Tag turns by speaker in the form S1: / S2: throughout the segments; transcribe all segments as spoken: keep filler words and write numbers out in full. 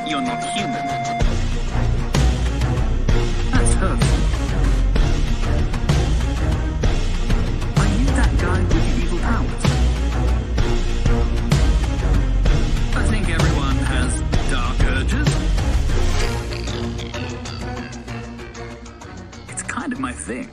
S1: You're not human. That's hurtful. Are you that guy with the evil powers? I think everyone has dark urges. It's kind of my thing.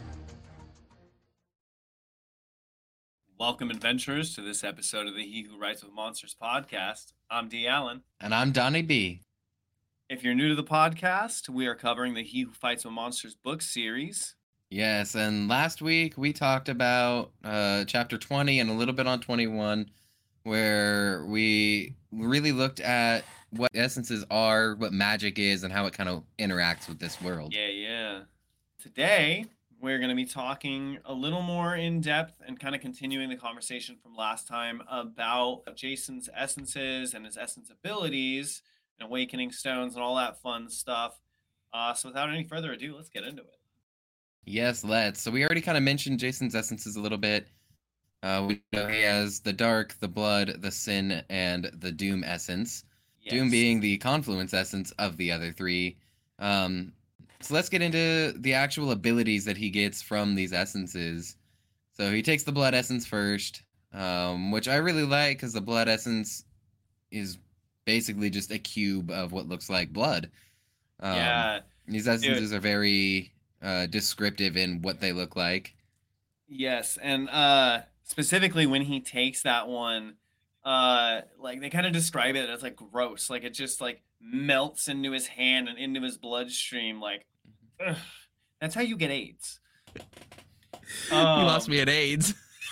S2: Welcome, adventurers, to this episode of the He Who Writes with Monsters podcast. I'm D. Allen.
S3: And I'm Donnie B.
S2: If you're new to the podcast, we are covering the He Who Fights with Monsters book series.
S3: Yes, and last week we talked about uh, chapter twenty and a little bit on twenty-one, where we really looked at what essences are, what magic is, and how it kind of interacts with this world.
S2: Yeah, yeah. Today, we're going to be talking a little more in depth and kind of continuing the conversation from last time about Jason's essences and his essence abilities and awakening stones and all that fun stuff. Uh, so without any further ado, let's get into it.
S3: Yes, let's. So we already kind of mentioned Jason's essences a little bit. Uh, we know he has the dark, the blood, the sin, and the doom essence.
S2: Yes.
S3: Doom being the confluence essence of the other three. Um, so let's get into the actual abilities that he gets from these essences. So he takes the blood essence first, um, which I really like because the blood essence is basically just a cube of what looks like blood. Um,
S2: yeah.
S3: These essences
S2: Dude.
S3: are very uh, descriptive in what they look like.
S2: Yes, and uh, specifically when he takes that one, uh, like they kind of describe it as like gross, like it just like melts into his hand and into his bloodstream. Like, ugh, that's how you get AIDS. Um,
S3: you lost me at AIDS.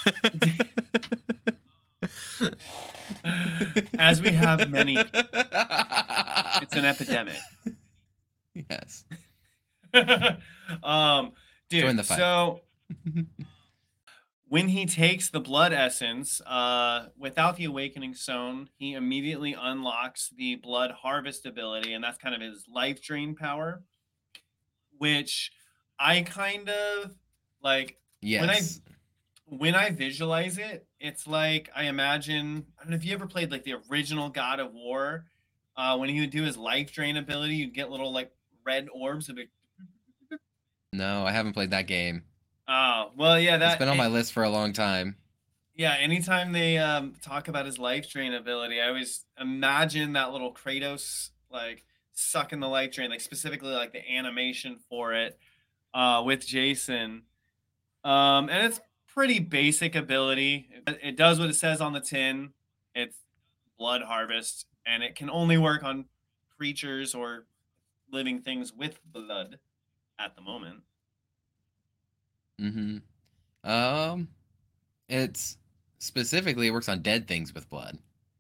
S2: As we have many, it's an epidemic.
S3: Yes.
S2: um, dude.
S3: Join the fight.
S2: So. When he takes the blood essence, uh, without the awakening stone, he immediately unlocks the blood harvest ability, and that's kind of his life drain power, which I kind of like.
S3: Yes.
S2: When I when I visualize it, it's like I imagine. I don't know if you ever played like the original God of War. Uh, when he would do his life drain ability, you'd get little like red orbs of it.
S3: No, I haven't played that game.
S2: Oh, well, yeah, that
S3: it's been on
S2: it,
S3: my list for a long time.
S2: Yeah, anytime they um, talk about his life drain ability, I always imagine that little Kratos like sucking the life drain, like specifically like the animation for it uh, with Jason. Um, and it's pretty basic ability. It, it does what it says on the tin. It's blood harvest, and it can only work on creatures or living things with blood at the moment.
S3: Mm-hmm. Um, it's specifically it works on dead things with blood.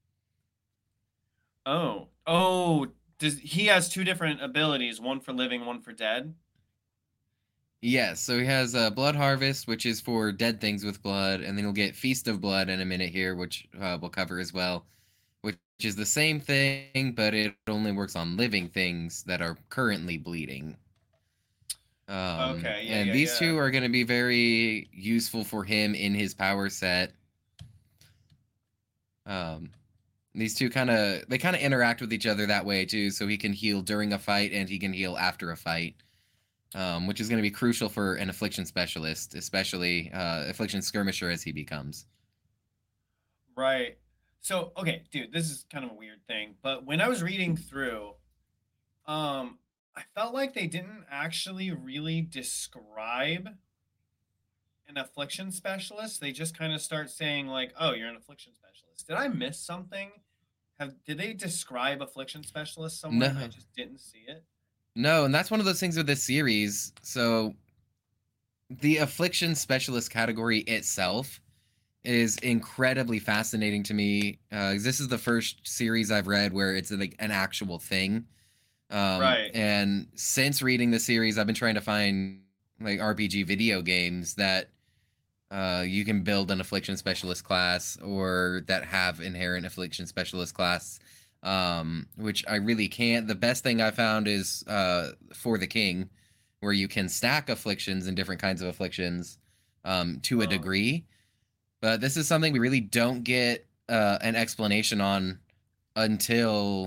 S2: Oh, oh, does he has two different abilities, one for living, one for dead?
S3: Yes, so he has uh, Blood Harvest, which is for dead things with blood, and then he'll get Feast of Blood in a minute here, which uh, we'll cover as well, which is the same thing, but it only works on living things that are currently bleeding. Um,
S2: okay, yeah,
S3: and
S2: yeah,
S3: these
S2: yeah.
S3: two are going to be very useful for him in his power set. Um, these two kind of they kind of interact with each other that way too, so he can heal during a fight and he can heal after a fight, um, which is going to be crucial for an affliction specialist, especially uh, affliction skirmisher as he becomes.
S2: Right. So, okay, dude, this is kind of a weird thing, but when I was reading through, um, I felt like they didn't actually really describe an affliction specialist. They just kind of start saying like, "Oh, you're an affliction specialist." Did I miss something? Have did they describe affliction specialist somewhere and I
S3: No.
S2: just didn't see it?
S3: No, and that's one of those things with this series. So the affliction specialist category itself is incredibly fascinating to me. Uh, this is the first series I've read where it's like an actual thing. Um,
S2: Right.
S3: And since reading the series, I've been trying to find like R P G video games that uh, you can build an affliction specialist class or that have inherent affliction specialist class, um, which I really can't. The best thing I found is uh, For the King, where you can stack afflictions and different kinds of afflictions um, to a
S2: Oh.
S3: degree. But this is something we really don't get uh, an explanation on until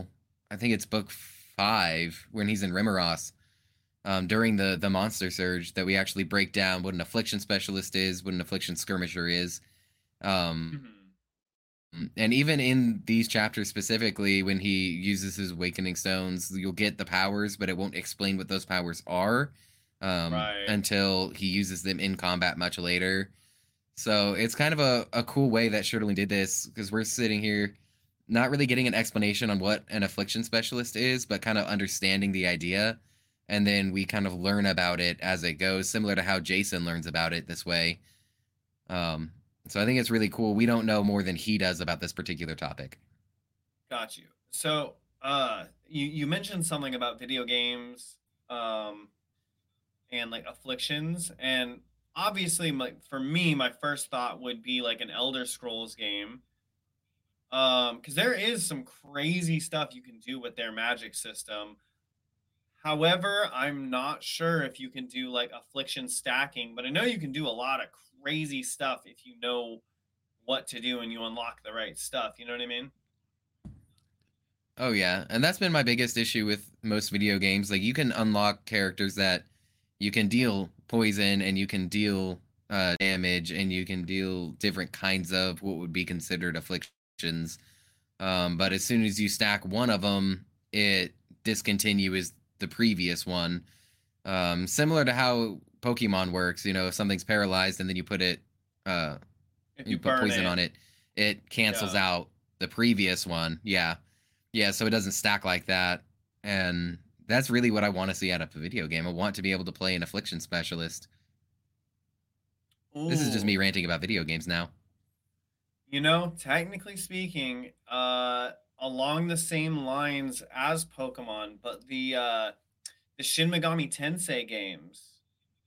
S3: I think it's book five when he's in Rimmeros. Um, during the the monster surge, that we actually break down what an affliction specialist is, what an affliction skirmisher is. Um,
S2: Mhm.
S3: and even in these chapters specifically, when he uses his awakening stones, you'll get the powers, but it won't explain what those powers are um,
S2: Right.
S3: until he uses them in combat much later. So it's kind of a, a cool way that Shirley did this, because we're sitting here not really getting an explanation on what an affliction specialist is, but kind of understanding the idea. And then we kind of learn about it as it goes, similar to how Jason learns about it this way. Um, so I think it's really cool. We don't know more than he does about this particular topic.
S2: Got you. So, uh, you you mentioned something about video games, um, and like afflictions, and obviously, like for me, my first thought would be like an Elder Scrolls game, um, because there is some crazy stuff you can do with their magic system. However, I'm not sure if you can do like affliction stacking, but I know you can do a lot of crazy stuff if you know what to do and you unlock the right stuff. You know what I mean?
S3: Oh yeah, and that's been my biggest issue with most video games. Like you can unlock characters that you can deal poison and you can deal uh, damage and you can deal different kinds of what would be considered afflictions. Um, but as soon as you stack one of them, it discontinues the previous one. Um, similar to how Pokemon works, you know, if something's paralyzed and then you put it, uh,
S2: If you
S3: you put
S2: burn
S3: poison
S2: it,
S3: on it, it cancels
S2: yeah.
S3: out the previous one. Yeah, yeah. So it doesn't stack like that, and that's really what I want to see out of a video game. I want to be able to play an affliction specialist. This is just me
S2: Ooh,
S3: ranting about video games now.
S2: you know, technically speaking, uh, along the same lines as Pokemon, but the uh, the Shin Megami Tensei games,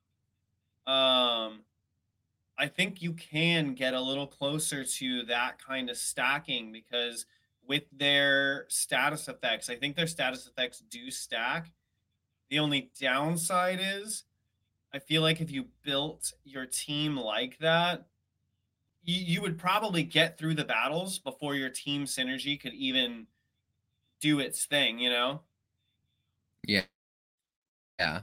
S2: um, I think you can get a little closer to that kind of stacking because with their status effects, I think their status effects do stack. The only downside is I feel like if you built your team like that, you, you would probably get through the battles before your team synergy could even do its thing, you know?
S3: Yeah, yeah.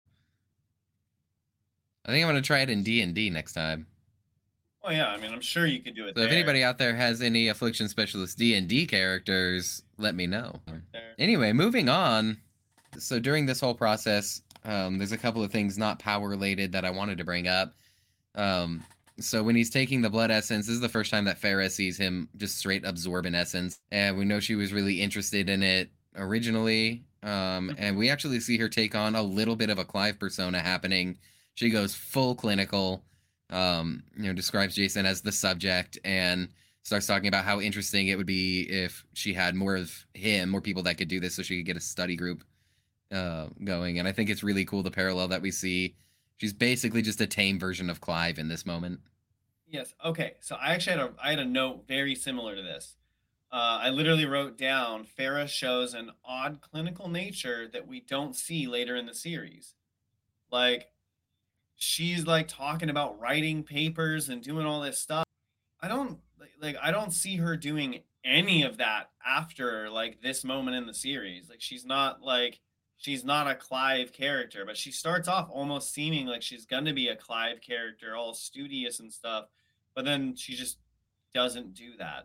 S3: I think I'm gonna try it in D and D next time.
S2: Oh yeah, I mean, I'm sure you could do it
S3: So if
S2: there.
S3: anybody out there has any affliction specialist D and D characters, let me know.
S2: There.
S3: Anyway, moving on. So during this whole process, um, there's a couple of things not power related that I wanted to bring up. Um, so when he's taking the blood essence, this is the first time that Farah sees him just straight absorb an essence, and we know she was really interested in it originally. Um, and we actually see her take on a little bit of a Clive persona happening. She goes full clinical. Um, you know, describes Jason as the subject and starts talking about how interesting it would be if she had more of him, more people that could do this, so she could get a study group uh, going. And I think it's really cool the parallel that we see. She's basically just a tame version of Clive in this moment.
S2: Yes. Okay. So I actually had a I had a note very similar to this. Uh, I literally wrote down Farah shows an odd clinical nature that we don't see later in the series. Like she's like talking about writing papers and doing all this stuff. I don't like, like I don't see her doing any of that after like this moment in the series. Like she's not like she's not a Clive character, but she starts off almost seeming like she's gonna be a Clive character, all studious and stuff, but then she just doesn't do that.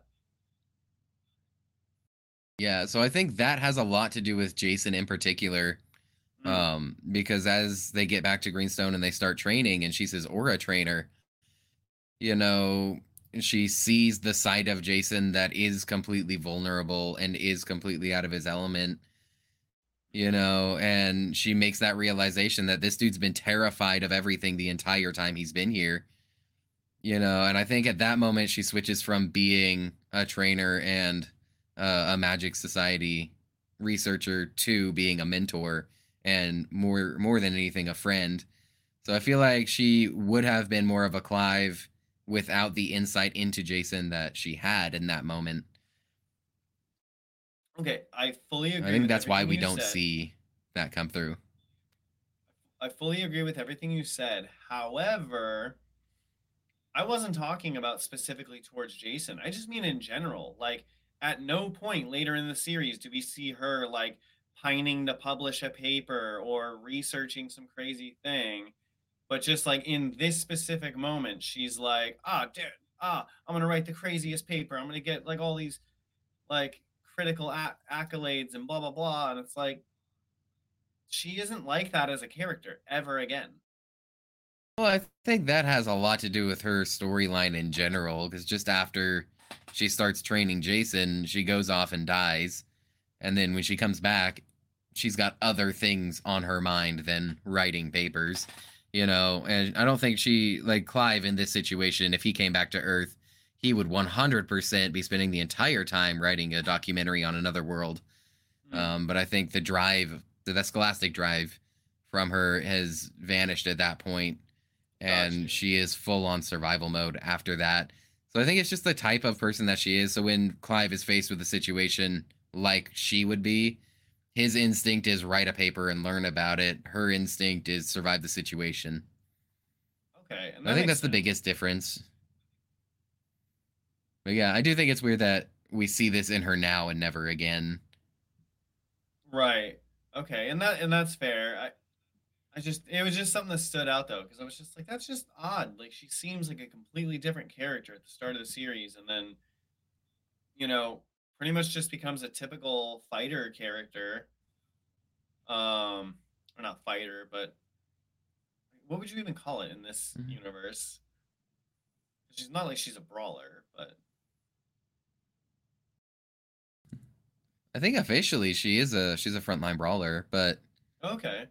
S3: Yeah, so I think that has a lot to do with Jason in particular.
S2: Mm.
S3: Um, because as they get back to Greenstone and they start training, and she's his aura trainer, you know, she sees the side of Jason that is completely vulnerable and is completely out of his element, you know, and she makes that realization that this dude's been terrified of everything the entire time he's been here, you know, and I think at that moment she switches from being a trainer and uh, a Magic Society researcher to being a mentor and more more than anything a friend. So I feel like she would have been more of a Clive without the insight into Jason that she had in that moment.
S2: Okay, I fully
S3: I
S2: agree
S3: think
S2: with
S3: that's why
S2: everything
S3: we
S2: you
S3: don't
S2: said.
S3: see that come through.
S2: I fully agree with everything you said. However, I wasn't talking about specifically towards Jason. I just mean in general. Like at no point later in the series do we see her like pining to publish a paper or researching some crazy thing. But just like in this specific moment, she's like, ah, dude, ah, I'm gonna write the craziest paper. I'm gonna get like all these like critical a- accolades and blah blah blah. And it's like she isn't like that as a character ever again.
S3: Well, I think that has a lot to do with her storyline in general, because just after she starts training Jason, she goes off and dies. And then when she comes back, she's got other things on her mind than writing papers, you know? And I don't think she, like Clive in this situation, if he came back to Earth, he would one hundred percent be spending the entire time writing a documentary on another world.
S2: Mm,
S3: Um, but I think the drive, the scholastic drive from her has vanished at that point, and
S2: gotcha.
S3: she is full on survival mode after that. So I think it's just the type of person that she is. So when Clive is faced with a situation like she would be, his instinct is write a paper and learn about it. Her instinct is survive the situation.
S2: Okay, and
S3: I
S2: that
S3: think
S2: makes
S3: that's the
S2: sense.
S3: biggest difference. But yeah, I do think it's weird that we see this in her now and never again.
S2: Right. Okay, and that and that's fair. I I just it was just something that stood out though, because I was just like, that's just odd. Like she seems like a completely different character at the start of the series, and then you know pretty much just becomes a typical fighter character. Um, or not fighter, but what would you even call it in this
S3: Mhm.
S2: universe? She's not like she's a brawler, but
S3: I think officially she is a she's a frontline brawler, but
S2: okay,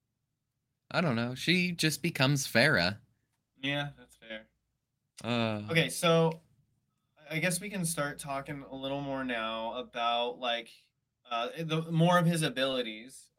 S3: I don't know. She just becomes Farah.
S2: yeah, that's fair.
S3: Uh,
S2: Okay, so I guess we can start talking a little more now about like uh the more of his abilities.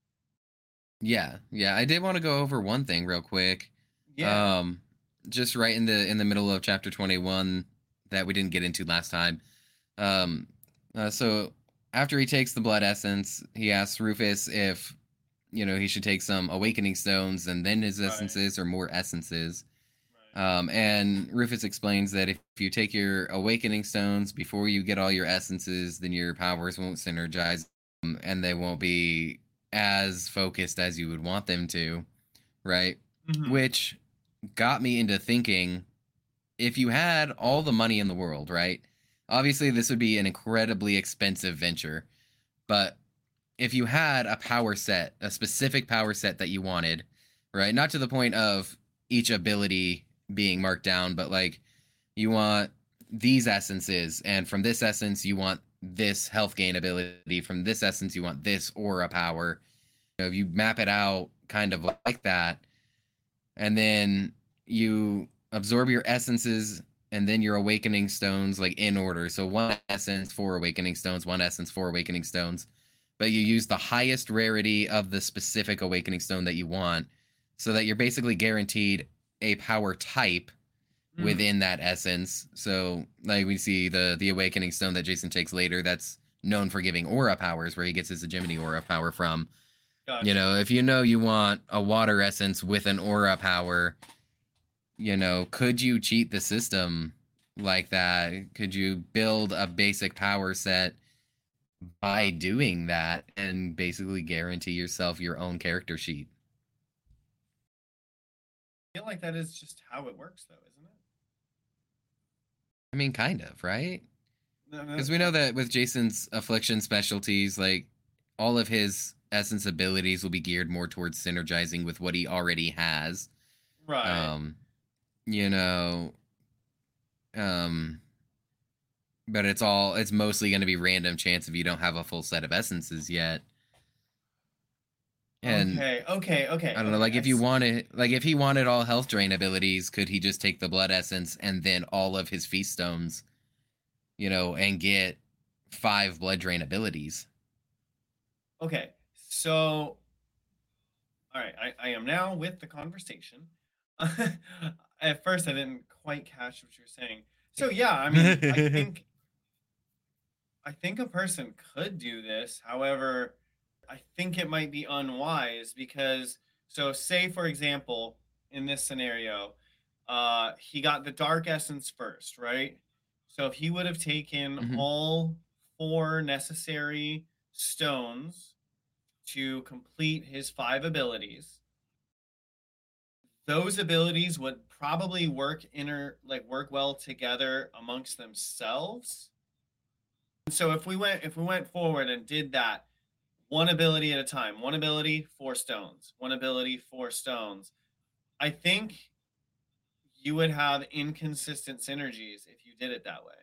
S3: yeah, yeah. I did want to go over one thing real quick.
S2: Yeah.
S3: Um, just right in the in the middle of chapter twenty-one that we didn't get into last time. Um, uh, so after he takes the blood essence, he asks Rufus if you know he should take some awakening stones and then his
S2: Right.
S3: essences or more essences.
S2: Right.
S3: Um, and Rufus explains that if you take your awakening stones before you get all your essences, then your powers won't synergize, um, and they won't be as focused as you would want them to, right?
S2: Hmm.
S3: Which got me into thinking, if you had all the money in the world, right? Obviously, this would be an incredibly expensive venture, but if you had a power set, a specific power set that you wanted, right? Not to the point of each ability being marked down, but like you want these essences, and from this essence, you want this health gain ability. From this essence, you want this aura power. You know, if you map it out kind of like that, and then you absorb your essences and then your awakening stones like in order. So one essence, four awakening stones, one essence, four awakening stones. But you use the highest rarity of the specific awakening stone that you want, so that you're basically guaranteed a power type
S2: Mm,
S3: within that essence. So like we see the the awakening stone that Jason takes later, that's known for giving aura powers, where he gets his hegemony aura power from. You
S2: gotcha.
S3: know, if you know you want a water essence with an aura power, you know, could you cheat the system like that? Could you build a basic power set by doing that and basically guarantee yourself your own character sheet?
S2: I feel like that is just how it works, though, isn't it?
S3: I mean, kind of, right?
S2: No, no,
S3: Because we know
S2: no.
S3: that with Jason's affliction specialties, like all of his essence abilities will be geared more towards synergizing with what he already has.
S2: Right.
S3: Um, you know, um, but it's all it's mostly going to be random chance if you don't have a full set of essences yet. And
S2: Okay. Okay. Okay.
S3: I don't know,
S2: Okay.
S3: like
S2: I
S3: if you
S2: see.
S3: wanted, like if he wanted all health drain abilities, could he just take the blood essence and then all of his feast stones, you know, and get five blood drain abilities?
S2: Okay. So, all right. I, I am now with the conversation. At first, I didn't quite catch what you were saying. So, yeah, I mean, I think I think a person could do this. However, I think it might be unwise because, so say for example, in this scenario, uh, he got the dark essence first, right? So if he would have taken
S3: Hmm.
S2: all four necessary stones to complete his five abilities. Those abilities would probably work inter like work well together amongst themselves. So if we went if we went forward and did that one ability at a time, one ability, four stones, one ability, four stones, I think you would have inconsistent synergies if you did it that way.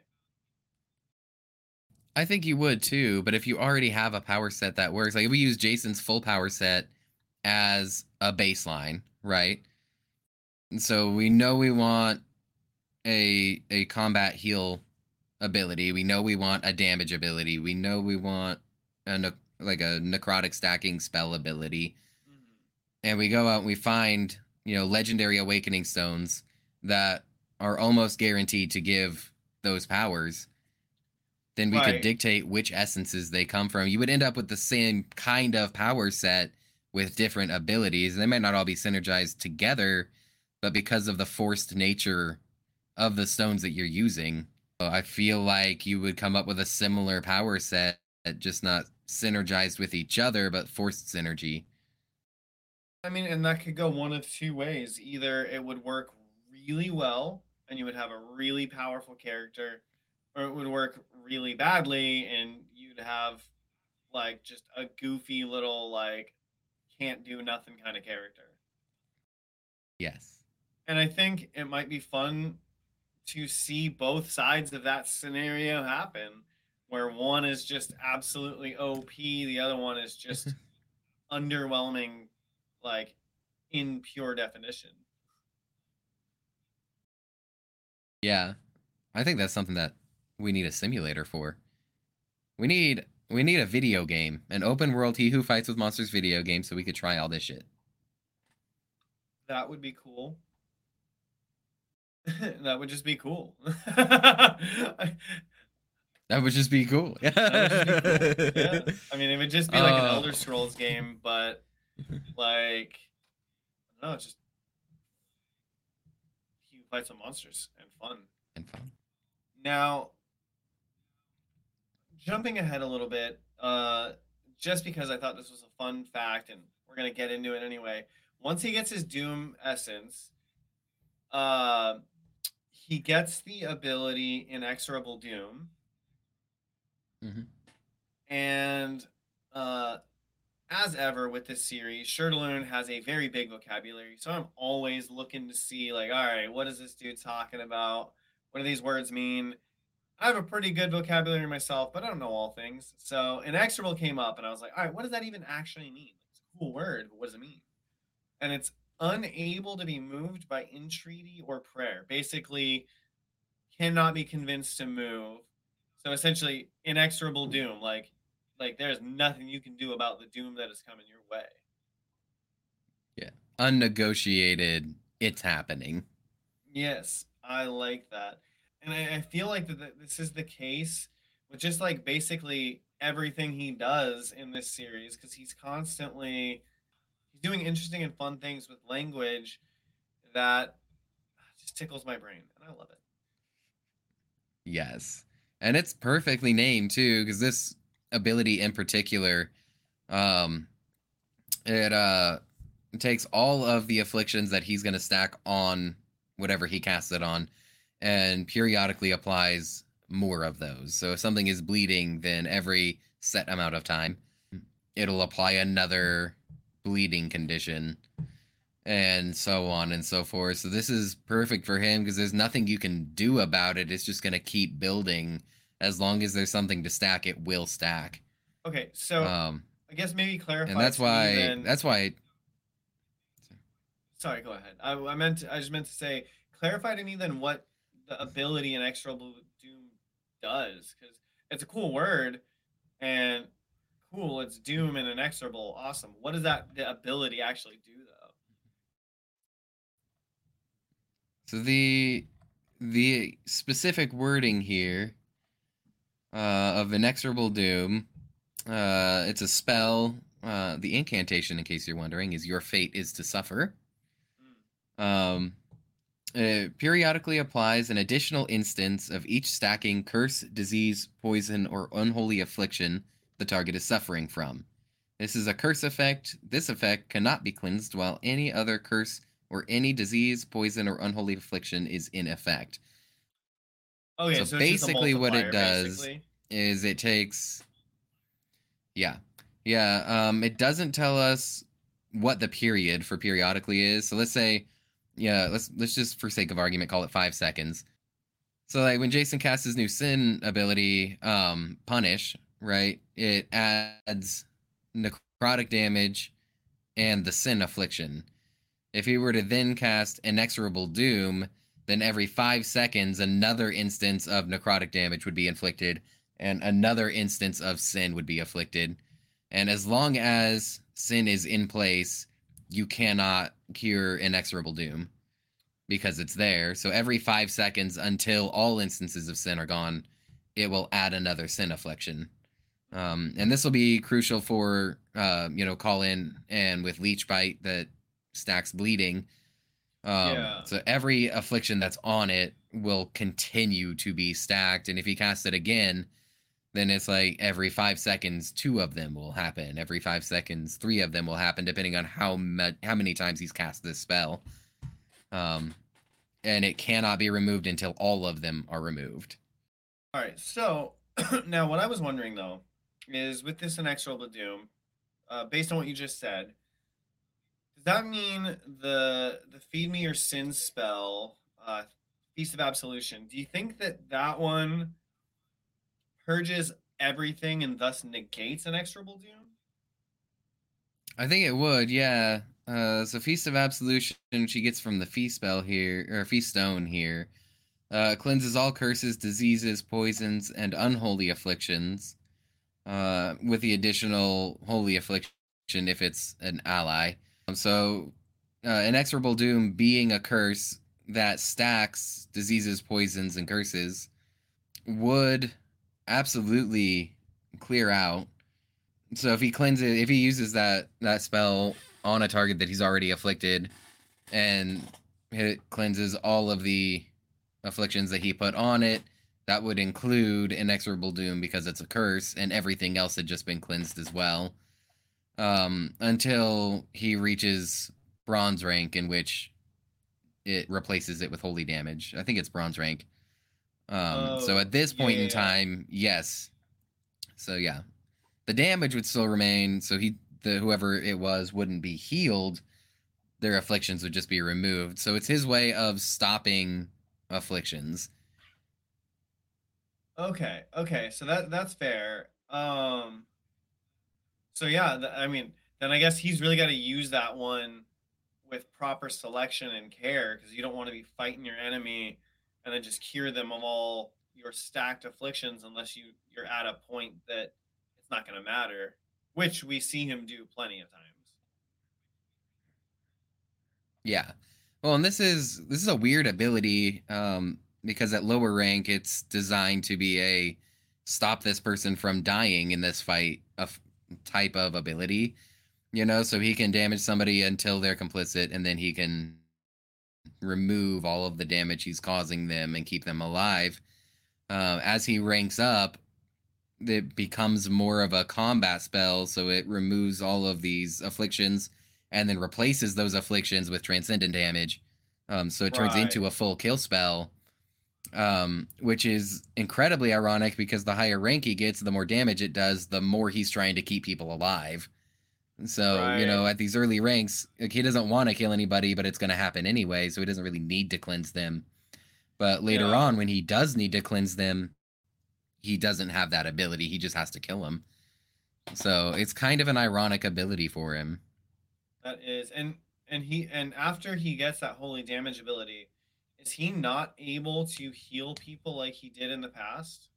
S3: I think you would too, but if you already have a power set that works, like if we use Jason's full power set as a baseline, right? And so we know we want a a combat heal ability. We know we want a damage ability. We know we want a ne- like a necrotic stacking spell ability.
S2: Mm-hmm.
S3: And we go out and we find, you know, legendary awakening stones that are almost guaranteed to give those powers. Then we
S2: Right.
S3: could dictate which essences they come from. You would end up with the same kind of power set with different abilities. They might not all be synergized together, but because of the forced nature of the stones that you're using, I feel like you would come up with a similar power set, just not synergized with each other, but forced synergy.
S2: I mean, and that could go one of two ways. Either it would work really well and you would have a really powerful character, or it would work really badly and you'd have like just a goofy little like can't do nothing kind of character.
S3: Yes.
S2: And I think it might be fun to see both sides of that scenario happen, where one is just absolutely O P, the other one is just underwhelming, like in pure definition.
S3: Yeah. I think that's something that we need a simulator for. We need we need a video game, an open world He Who Fights with Monsters video game, so we could try all this shit.
S2: That would be cool. That would just be cool. I-
S3: That would just be cool.
S2: that would just be cool. Yeah. I mean, it would just be like an
S3: Oh.
S2: Elder Scrolls game, but like, no, it's just He Who Fights with Monsters and fun.
S3: And fun.
S2: Now, jumping ahead a little bit, uh, just because I thought this was a fun fact, and we're gonna get into it anyway. Once he gets his Doom essence, uh, he gets the ability Inexorable Doom,
S3: Mm-hmm.
S2: and uh, as ever with this series, Shirtaloon has a very big vocabulary, so I'm always looking to see, like, all right, what is this dude talking about? What do these words mean? I have a pretty good vocabulary myself, but I don't know all things. So Inexorable came up, and I was like, all right, what does that even actually mean? It's a cool word, but what does it mean? And it's unable to be moved by entreaty or prayer. Basically, cannot be convinced to move. So essentially, inexorable doom. Like, like there's nothing you can do about the doom that is coming your way.
S3: Yeah. Unnegotiated, it's happening.
S2: Yes, I like that. And I, I feel like that that this is the case with just like basically everything he does in this series, because he's constantly he's doing interesting and fun things with language that just tickles my brain, and I love it.
S3: Yes. And it's perfectly named too, because this ability in particular, um, it uh takes all of the afflictions that he's gonna stack on whatever he casts it on, and periodically applies more of those. So if something is bleeding, then every set amount of time, it'll apply another bleeding condition, and so on and so forth. So this is perfect for him because there's nothing you can do about it. It's just going to keep building. As long as there's something to stack, it will stack.
S2: Okay, so
S3: Um,
S2: I guess maybe clarify.
S3: and that's
S2: to me
S3: why.
S2: then-
S3: That's why.
S2: Sorry, go ahead. I, I meant to, I just meant to say clarify to me then what the ability Inexorable Doom does, because it's a cool word and cool. It's Doom and Inexorable. Awesome. What does that the ability actually do though?
S3: So the the specific wording here uh, of Inexorable Doom, uh, it's a spell. Uh, the incantation, in case you're wondering, is your fate is to suffer.
S2: Hmm.
S3: Um, It periodically applies an additional instance of each stacking curse, disease, poison, or unholy affliction the target is suffering from. This is a curse effect. This effect cannot be cleansed while any other curse or any disease, poison, or unholy affliction is in effect.
S2: Okay,
S3: So
S2: so it's just a
S3: basically, what it
S2: multiplier,
S3: does
S2: basically.
S3: is it takes. Yeah. Yeah. Um, it doesn't tell us what the period for periodically is. So let's say, yeah, let's let's just for sake of argument call it five seconds. So like when Jason casts his new sin ability, um, punish, right? It adds necrotic damage and the sin affliction. If he were to then cast inexorable doom, then every five seconds another instance of necrotic damage would be inflicted, and another instance of sin would be afflicted. And as long as sin is in place, you cannot cure inexorable doom because it's there. So every five seconds until all instances of sin are gone, it will add another sin affliction. Um, and this will be crucial for, uh, you know, call in and with leech bite that stacks bleeding. Um,
S2: Yeah.
S3: So every affliction that's on it will continue to be stacked. And if he casts it again, then it's like every five seconds, two of them will happen. Every five seconds, three of them will happen, depending on how ma- how many times he's cast this spell. Um, and it cannot be removed until all of them are removed.
S2: All right. So now, what I was wondering though is with this inexorable doom, uh, based on what you just said, does that mean the the feed me your sins spell, uh, Feast of Absolution? Do you think that that one purges everything and thus negates inexorable doom?
S3: I think it would, yeah. Uh, so Feast of Absolution she gets from the Feast spell here, or Feast Stone here. Uh, cleanses all curses, diseases, poisons, and unholy afflictions. Uh, with the additional holy affliction if it's an ally. Um, so, uh, inexorable doom being a curse that stacks diseases, poisons, and curses would absolutely clear out. So if he cleanses, if he uses that that spell on a target that he's already afflicted, and it cleanses all of the afflictions that he put on it, that would include inexorable doom because it's a curse, and everything else had just been cleansed as well. Um, until he reaches bronze rank, in which it replaces it with holy damage. I think it's bronze rank. Um, so
S2: Oh,
S3: at this
S2: yeah,
S3: point
S2: yeah,
S3: in
S2: yeah.
S3: time, yes. So yeah, the damage would still remain. So he, the whoever it was, wouldn't be healed. Their afflictions would just be removed. So it's his way of stopping afflictions.
S2: Okay, okay, so that that's fair. Um, so yeah, th- I mean, then I guess he's really got to use that one with proper selection and care because you don't want to be fighting your enemy and then just cure them of all your stacked afflictions unless you you're at a point that it's not going to matter, which we see him do plenty of times.
S3: Yeah. Well, and this is this is a weird ability um, because at lower rank it's designed to be a stop this person from dying in this fight of type of ability. You know, so he can damage somebody until they're complicit, and then he can remove all of the damage he's causing them and keep them alive. Uh, as he ranks up, it becomes more of a combat spell, so it removes all of these afflictions and then replaces those afflictions with transcendent damage. Um, so it turns
S2: Right.
S3: into a full kill spell, um, which is incredibly ironic because the higher rank he gets, the more damage it does, the more he's trying to keep people alive. So, you know,
S2: Right.
S3: at these early ranks, like, he doesn't want to kill anybody, but it's going to happen anyway, so he doesn't really need to cleanse them. But later
S2: Yeah.
S3: on, when he does need to cleanse them, he doesn't have that ability. He just has to kill them. So it's kind of an ironic ability for him.
S2: That is, and and he and after he gets that holy damage ability, is he not able to heal people like he did in the past?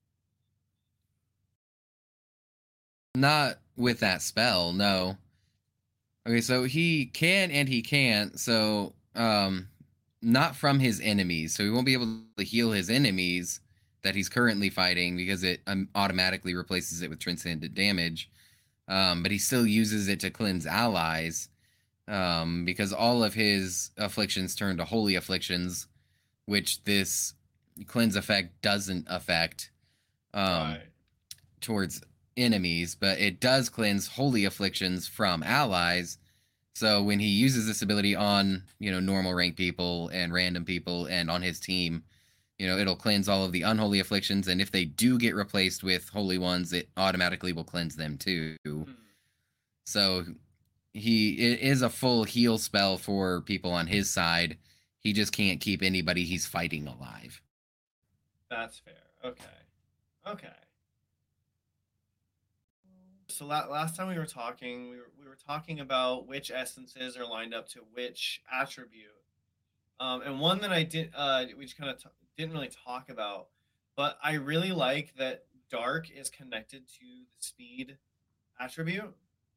S3: Not with that spell, no. Okay, so he can and he can't. So, um, not from his enemies. So he won't be able to heal his enemies that he's currently fighting because it um, automatically replaces it with transcendent damage. Um, but he still uses it to cleanse allies. um, because all of his afflictions turn to holy afflictions, which this cleanse effect doesn't affect um,
S2: Right.
S3: towards enemies, but it does cleanse holy afflictions from allies. So when he uses this ability on, you know, normal rank people and random people and on his team, you know, it'll cleanse all of the unholy afflictions, and if they do get replaced with holy ones, it automatically will cleanse them too.
S2: Hmm.
S3: So he it is a full heal spell for people on his side. He just can't keep anybody he's fighting alive.
S2: That's fair. Okay. Okay. So la- last time we were talking, we were we were talking about which essences are lined up to which attribute. Um, and one that I did uh we just kind of t- didn't really talk about, but I really like that dark is connected to the speed attribute.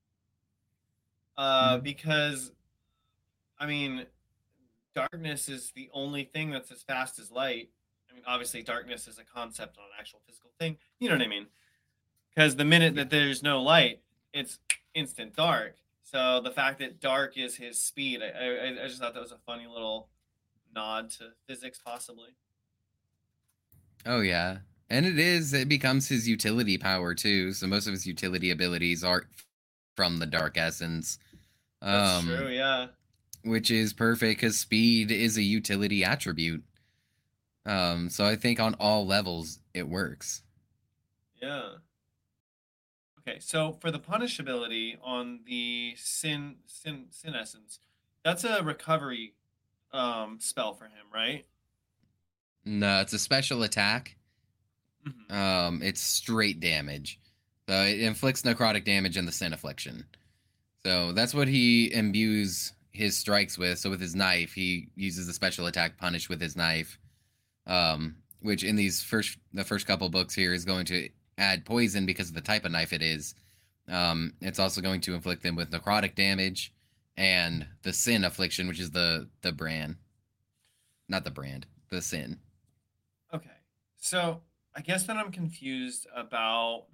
S2: Uh,
S3: Mm-hmm.
S2: because I mean, darkness is the only thing that's as fast as light. I mean, obviously, darkness is a concept on an actual physical thing. You know what I mean? Because the minute
S3: Yeah.
S2: that there's no light, it's instant dark. So the fact that dark is his speed, I, I, I just thought that was a funny little nod to physics, possibly.
S3: Oh yeah. And it is, it becomes his utility power too. So most of his utility abilities are from the Dark Essence.
S2: That's true.
S3: Um,
S2: Yeah.
S3: which is perfect because speed is a utility attribute. Um, so I think on all levels it works.
S2: Yeah. Okay. So for the punish ability on the sin sin sin essence, that's a recovery um spell for him, right?
S3: No, it's a special attack.
S2: Hmm.
S3: Um, it's straight damage. So it inflicts necrotic damage in the sin affliction. So that's what he imbues his strikes with. So with his knife, he uses the special attack punish with his knife, um, which in these first the first couple books here is going to add poison because of the type of knife it is. Um, it's also going to inflict them with necrotic damage and the sin affliction, which is the the brand, not the brand, the sin.
S2: Okay. So I guess that I'm confused about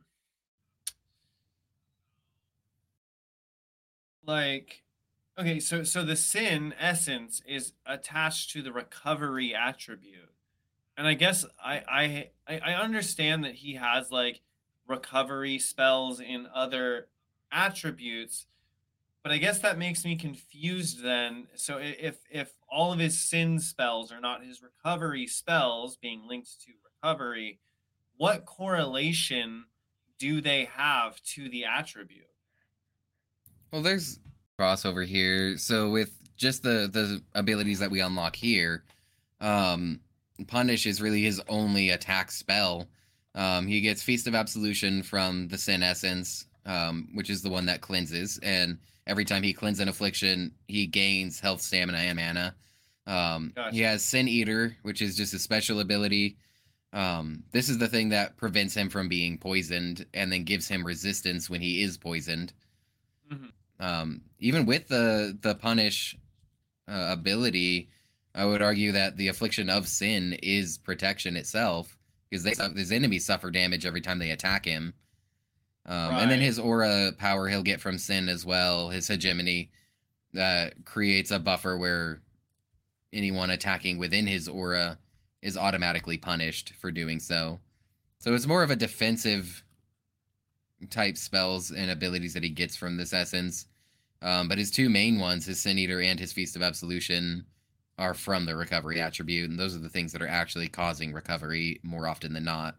S2: like okay, so so the sin essence is attached to the recovery attribute. And I guess I I I I understand that he has like recovery spells in other attributes, but I guess that makes me confused then. So i- if if all of his sin spells are not his recovery spells being linked to recovery, what correlation do they have to the attribute?
S3: Well, there's crossover here. So with just the the abilities that we unlock here, um, punish is really his only attack spell. Um, he gets Feast of Absolution from the Sin Essence, um, which is the one that cleanses, and every time he cleanses an affliction, he gains health, stamina, and mana. Um, he
S2: Gotcha.
S3: has Sin Eater, which is just a special ability. Um, this is the thing that prevents him from being poisoned, and then gives him resistance when he is poisoned.
S2: Hmm.
S3: Um, even with the the punish uh, ability, I would argue that the affliction of sin is protection itself because they his enemies suffer damage every time they attack him. Um, and then
S2: Right.
S3: his aura power he'll get from sin as well, his hegemony that creates a buffer where anyone attacking within his aura is automatically punished for doing so. So it's more of a defensive type spells and abilities that he gets from this essence. Um, but his two main ones, his Sin Eater and his Feast of Absolution, are from the recovery attribute, and those are the things that are actually causing recovery more often than not.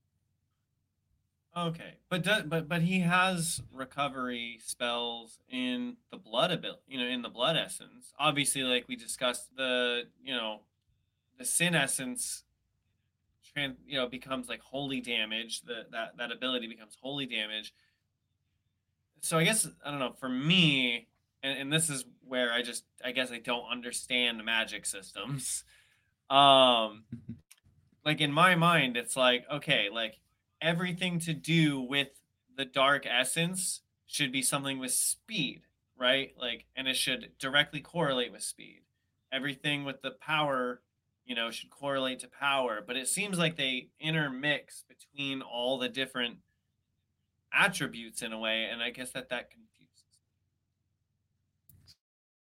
S2: Okay, but do, but but he has recovery spells in the blood ability, you know, in the blood essence. Obviously, like we discussed, the you know the sin essence, trans, you know, becomes like holy damage. The that that ability becomes holy damage. So I guess I don't know. For me, and, and this is where I just I guess I don't understand magic systems. Um, like in my mind it's like okay, like everything to do with the dark essence should be something with speed, right? Like, and it should directly correlate with speed. Everything with the power, you know, should correlate to power, but it seems like they intermix between all the different attributes in a way, and I guess that that confuses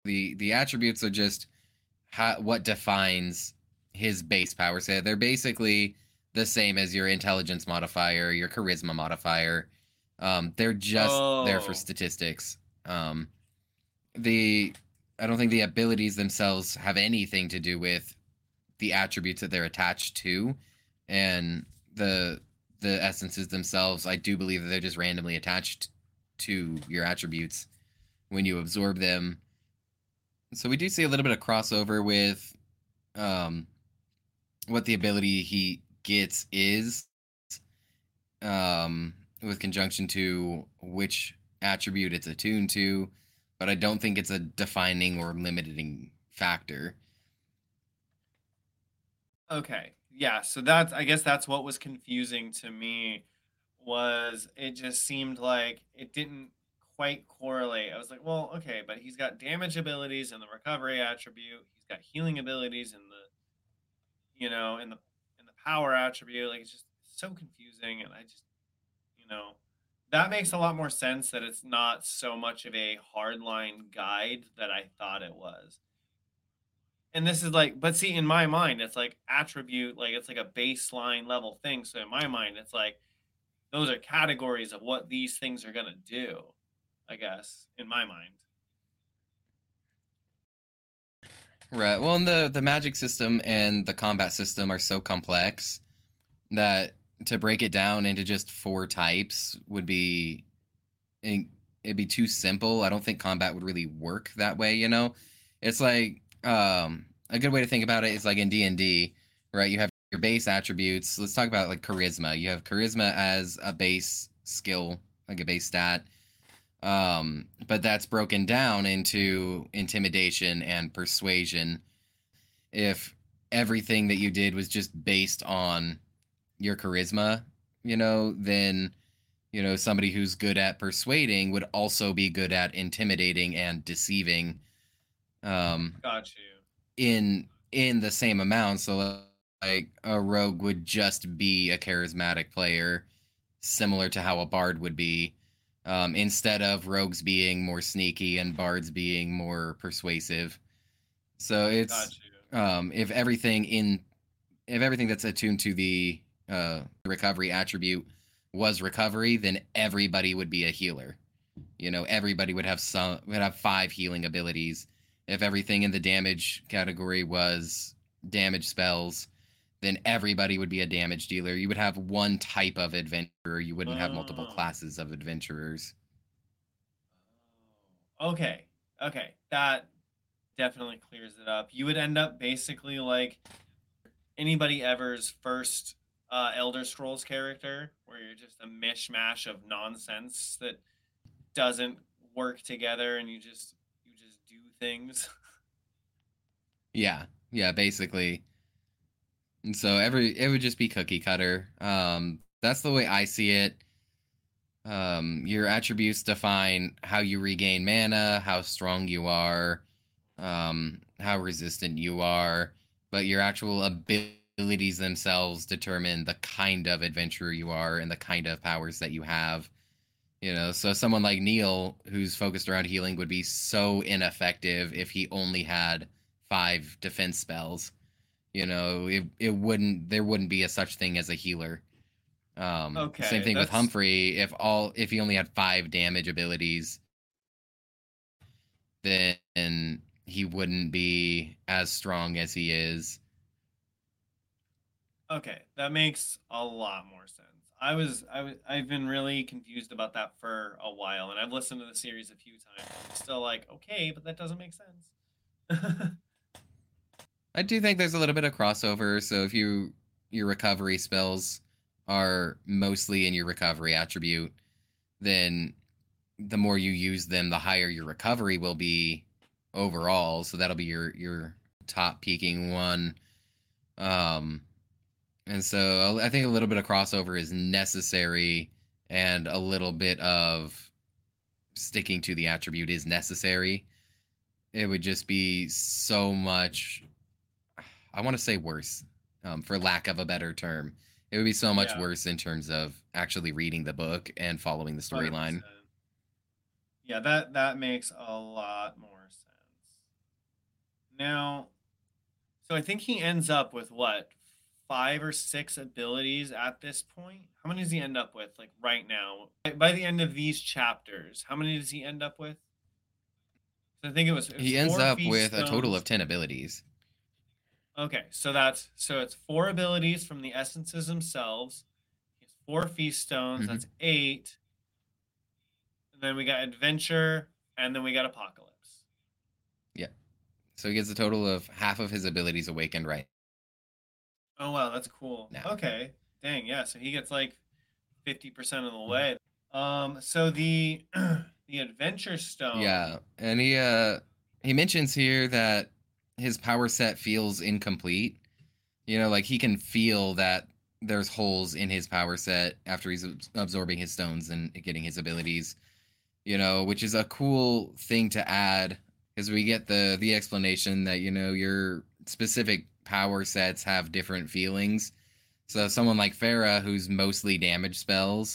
S3: the the attributes are just how, what defines his base power set. They're basically the same as your intelligence modifier, your charisma modifier. Um, they're just there for
S2: Oh,
S3: statistics. Um, the I don't think the abilities themselves have anything to do with the attributes that they're attached to, and the the essences themselves. I do believe that they're just randomly attached to your attributes when you absorb them. So we do see a little bit of crossover with um, what the ability he gets is, um, with conjunction to which attribute it's attuned to, but I don't think it's a defining or limiting factor.
S2: okay. Yeah, so that's I guess that's what was confusing to me was it just seemed like it didn't quite correlate. I was like, well, okay, but he's got damage abilities in the recovery attribute. He's got healing abilities in the, you know, in the in the power attribute. Like it's just so confusing and I just, you know, that makes a lot more sense that it's not so much of a hardline guide that I thought it was. And this is like, but see, in my mind, it's like attribute, like it's like a baseline level thing. So in my mind, it's like those are categories of what these things are gonna do, I guess, in my mind.
S3: Right. Well, and the the magic system and the combat system are so complex that to break it down into just four types would be it'd be too simple. I don't think combat would really work that way, you know? It's like um a good way to think about it is like in D and D, right? You have your base attributes. Let's talk about like charisma. You have charisma as a base skill, like a base stat. Um, but that's broken down into intimidation and persuasion. If everything that you did was just based on your charisma, you know, then you know somebody who's good at persuading would also be good at intimidating and deceiving, um,
S2: Got you.
S3: in in the same amount. So like a rogue would just be a charismatic player, similar to how a bard would be, um, instead of rogues being more sneaky and bards being more persuasive. So
S2: Got
S3: it's
S2: you.
S3: um, if everything in if everything that's attuned to the uh, recovery attribute was recovery, then everybody would be a healer. You know, everybody would have some would have five healing abilities. If everything in the damage category was damage spells, then everybody would be a damage dealer. You would have one type of adventurer. You wouldn't have multiple
S2: Oh.
S3: classes of adventurers.
S2: Oh. Okay. Okay. That definitely clears it up. You would end up basically like anybody ever's first uh, Elder Scrolls character, where you're just a mishmash of nonsense that doesn't work together, and you just you just do things.
S3: Yeah, yeah, basically. And so every it would just be cookie cutter. Um, that's the way I see it. Um, your attributes define how you regain mana, how strong you are, um, how resistant you are, but your actual abilities themselves determine the kind of adventurer you are and the kind of powers that you have. You know, so someone like Neil, who's focused around healing, would be so ineffective if he only had five defense spells. You know, it it wouldn't there wouldn't be a such thing as a healer. Um, same
S2: Okay,
S3: thing with
S2: that's
S3: Humphrey. If all if he only had five damage abilities, then he wouldn't be as strong as he is.
S2: okay. That makes a lot more sense. I was I was I've been really confused about that for a while, and I've listened to the series a few times. I'm still like, okay, but that doesn't make sense.
S3: I do think there's a little bit of crossover. So if you your recovery spells are mostly in your recovery attribute, then the more you use them, the higher your recovery will be overall. So that'll be your your top peaking one. Um, and so I think a little bit of crossover is necessary, and a little bit of sticking to the attribute is necessary. It would just be so much, I want to say worse, um, for lack of a better term. It would be so much
S2: Yeah,
S3: worse in terms of actually reading the book and following the
S2: one hundred
S3: storyline.
S2: percent. Yeah, that that makes a lot more sense. Now, so I think he ends up with what, five or six abilities at this point? How many does he end up with, like right now? By by the end of these chapters, how many does he end up with? So I think it was it was
S3: He ends
S2: four
S3: up
S2: feast
S3: with a total
S2: stones.
S3: of ten abilities.
S2: Okay, so that's so it's four abilities from the essences themselves. He has four feast stones.
S3: Hmm.
S2: That's eight. And then we got adventure, and then we got apocalypse.
S3: Yeah. So he gets a total of half of his abilities awakened right
S2: Oh wow, that's cool.
S3: now.
S2: Okay, dang, yeah. So he gets like fifty percent of the
S3: Mhm.
S2: way. Um, so the the adventure stone.
S3: Yeah, and he uh he mentions here that his power set feels incomplete. You know, like he can feel that there's holes in his power set after he's abs- absorbing his stones and getting his abilities. You know, which is a cool thing to add because we get the the explanation that you know your specific power sets have different feelings. So someone like Farah, who's mostly damage spells,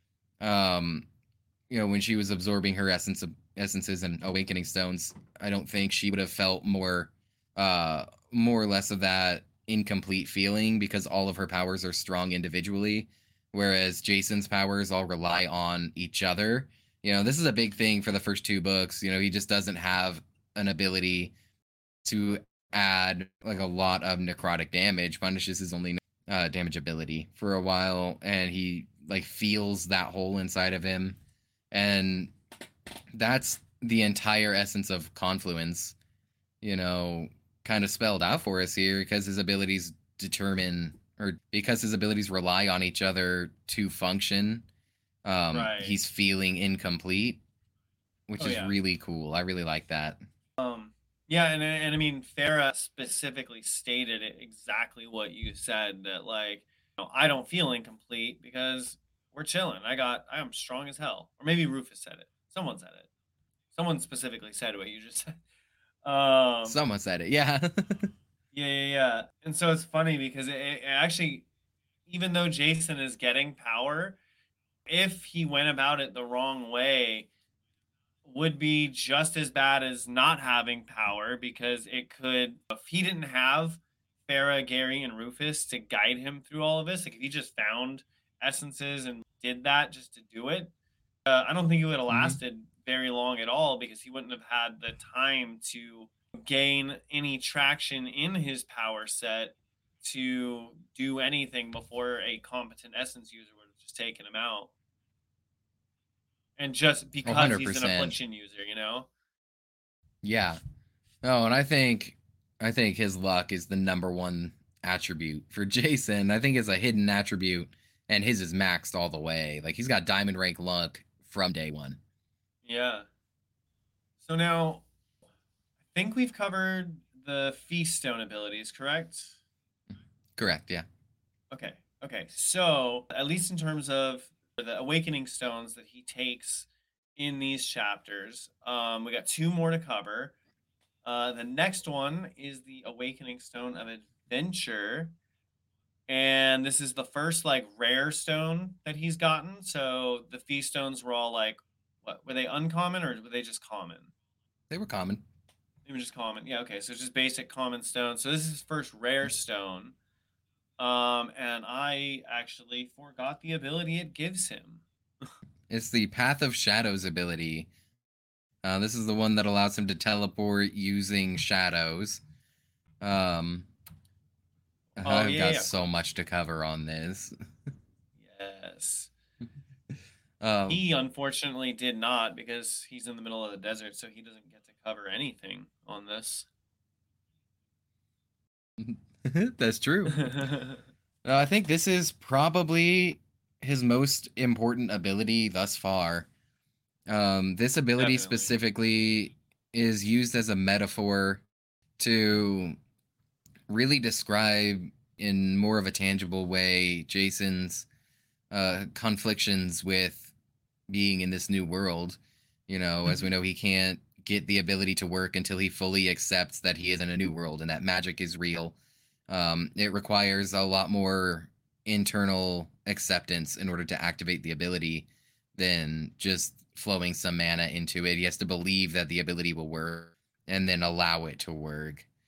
S3: um, you know, when she was absorbing her essence of essences and awakening stones, I don't think she would have felt more, uh, more or less of that incomplete feeling because all of her powers are strong individually, whereas Jason's powers all rely on each other. You know, this is a big thing for the first two books. You know, he just doesn't have an ability to add like a lot of necrotic damage. Punishes his only uh, damage ability for a while, and he like feels that hole inside of him, and that's the entire essence of confluence. You know, kind of spelled out for us here because his abilities determine or because his abilities rely on each other to function. Um,
S2: Right.
S3: he's feeling incomplete, which
S2: Oh
S3: is
S2: yeah.
S3: really cool. I really like that.
S2: Um, yeah, and and I mean Farah specifically stated it exactly what you said that like, you know, I don't feel incomplete because we're chilling. I got I am strong as hell. Or maybe Rufus said it. Someone said it. Someone specifically said what you just said. Um,
S3: Someone said it, yeah.
S2: yeah, yeah, yeah. And so it's funny because it, it actually, even though Jason is getting power, if he went about it the wrong way, would be just as bad as not having power because it could, if he didn't have Farah, Gary, and Rufus to guide him through all of this, like if he just found essences and did that just to do it, uh, I don't think it would have
S3: Hmm.
S2: lasted very long at all because he wouldn't have had the time to gain any traction in his power set to do anything before a competent essence user would have just taken him out. And just because he's an
S3: one hundred percent.
S2: affliction user, you know?
S3: Yeah. Oh, and I think I think his luck is the number one attribute for Jason. I think it's a hidden attribute, and his is maxed all the way. Like he's got diamond rank luck from day one.
S2: Yeah. So now I think we've covered the feast stone abilities, correct?
S3: Correct. Yeah.
S2: Okay. Okay. So, at least in terms of the awakening stones that he takes in these chapters, um, we got two more to cover. Uh, the next one is the awakening stone of adventure. And this is the first like rare stone that he's gotten. So the feast stones were all like, what were they uncommon or were they just common?
S3: They were common.
S2: They were just common. Yeah, okay. So it's just basic common stone. So this is his first rare stone. Um, and I actually forgot the ability it gives him.
S3: It's the Path of Shadows ability. Uh, this is the one that allows him to teleport using shadows. Um,
S2: Oh
S3: I've
S2: yeah,
S3: got
S2: yeah, of
S3: so
S2: course.
S3: much to cover on this.
S2: Yes.
S3: um,
S2: He unfortunately did not because he's in the middle of the desert, so he doesn't get to cover anything on this.
S3: that's true. Uh, I think this is probably his most important ability thus far. Um, this ability
S2: Definitely.
S3: specifically is used as a metaphor to really describe in more of a tangible way Jason's uh, conflictions with being in this new world. You know, as we know, he can't get the ability to work until he fully accepts that he is in a new world and that magic is real. Um, it requires a lot more internal acceptance in order to activate the ability than just flowing some mana into it. He has to believe that the ability will work and then allow it to work.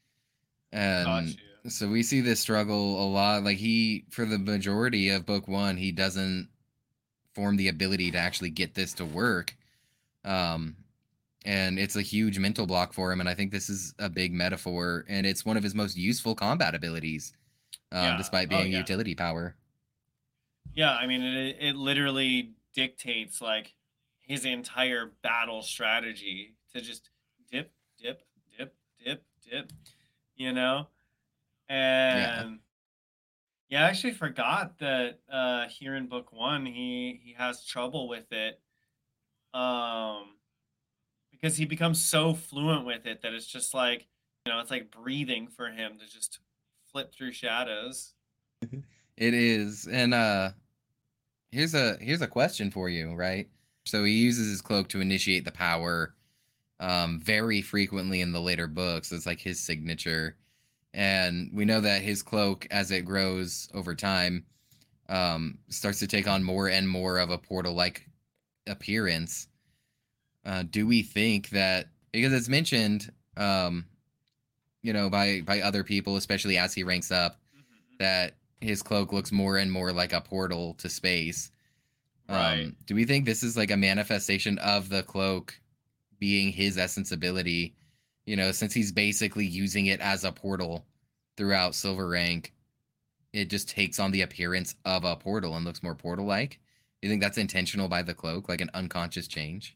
S2: Got
S3: And
S2: you.
S3: so we see this struggle a lot. Like he, for the majority of book one, he doesn't form the ability to actually get this to work. Um, and it's a huge mental block for him. And I think this is a big metaphor, and it's one of his most useful combat abilities, um,
S2: Yeah.
S3: despite
S2: Oh
S3: being a
S2: yeah.
S3: utility power.
S2: Yeah. I mean, it it literally dictates like his entire battle strategy to just dip, dip, dip, dip, dip. You know,
S3: Yeah.
S2: and yeah, I actually forgot that uh here in book one he he has trouble with it. Um because he becomes so fluent with it that it's just like, you know, it's like breathing for him to just flip through shadows.
S3: It is. And uh here's a here's a question for you, right? So he uses his cloak to initiate the power um very frequently in the later books. It's like his signature. And we know that his cloak, as it grows over time, um starts to take on more and more of a portal like appearance. Uh do we think that, because it's mentioned, um you know, by by other people, especially as he ranks up,
S2: Hmm.
S3: that his cloak looks more and more like a portal to space.
S2: Right.
S3: Um, do we think this is like a manifestation of the cloak being his essence ability? You know, since he's basically using it as a portal throughout Silver Rank, it just takes on the appearance of a portal and looks more portal like. Do you think that's intentional by the cloak, like an unconscious change?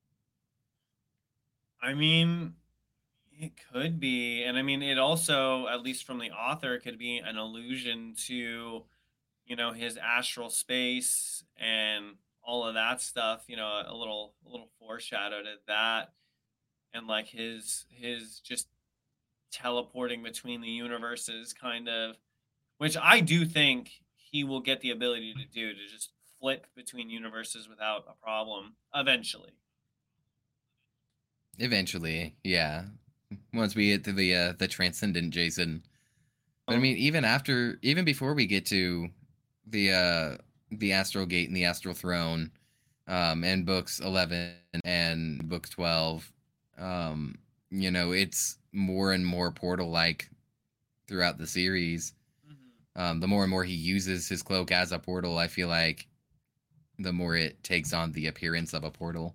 S2: I mean, it could be. And I mean, it also, at least from the author, could be an allusion to, you know, his astral space and all of that stuff, you know, a little a little foreshadowed at that, and like his his just teleporting between the universes kind of, which I do think he will get the ability to do, to just flip between universes without a problem eventually.
S3: Eventually, yeah. Once we get to the uh, the transcendent Jason. But I
S2: Um,
S3: mean, even after, even before we get to the uh the Astral Gate and the Astral Throne, um, and books eleven and book twelve, um, you know, it's more and more portal like throughout the series.
S2: mhm.
S3: Um, the more and more he uses his cloak as a portal, I feel like the more it takes on the appearance of a portal.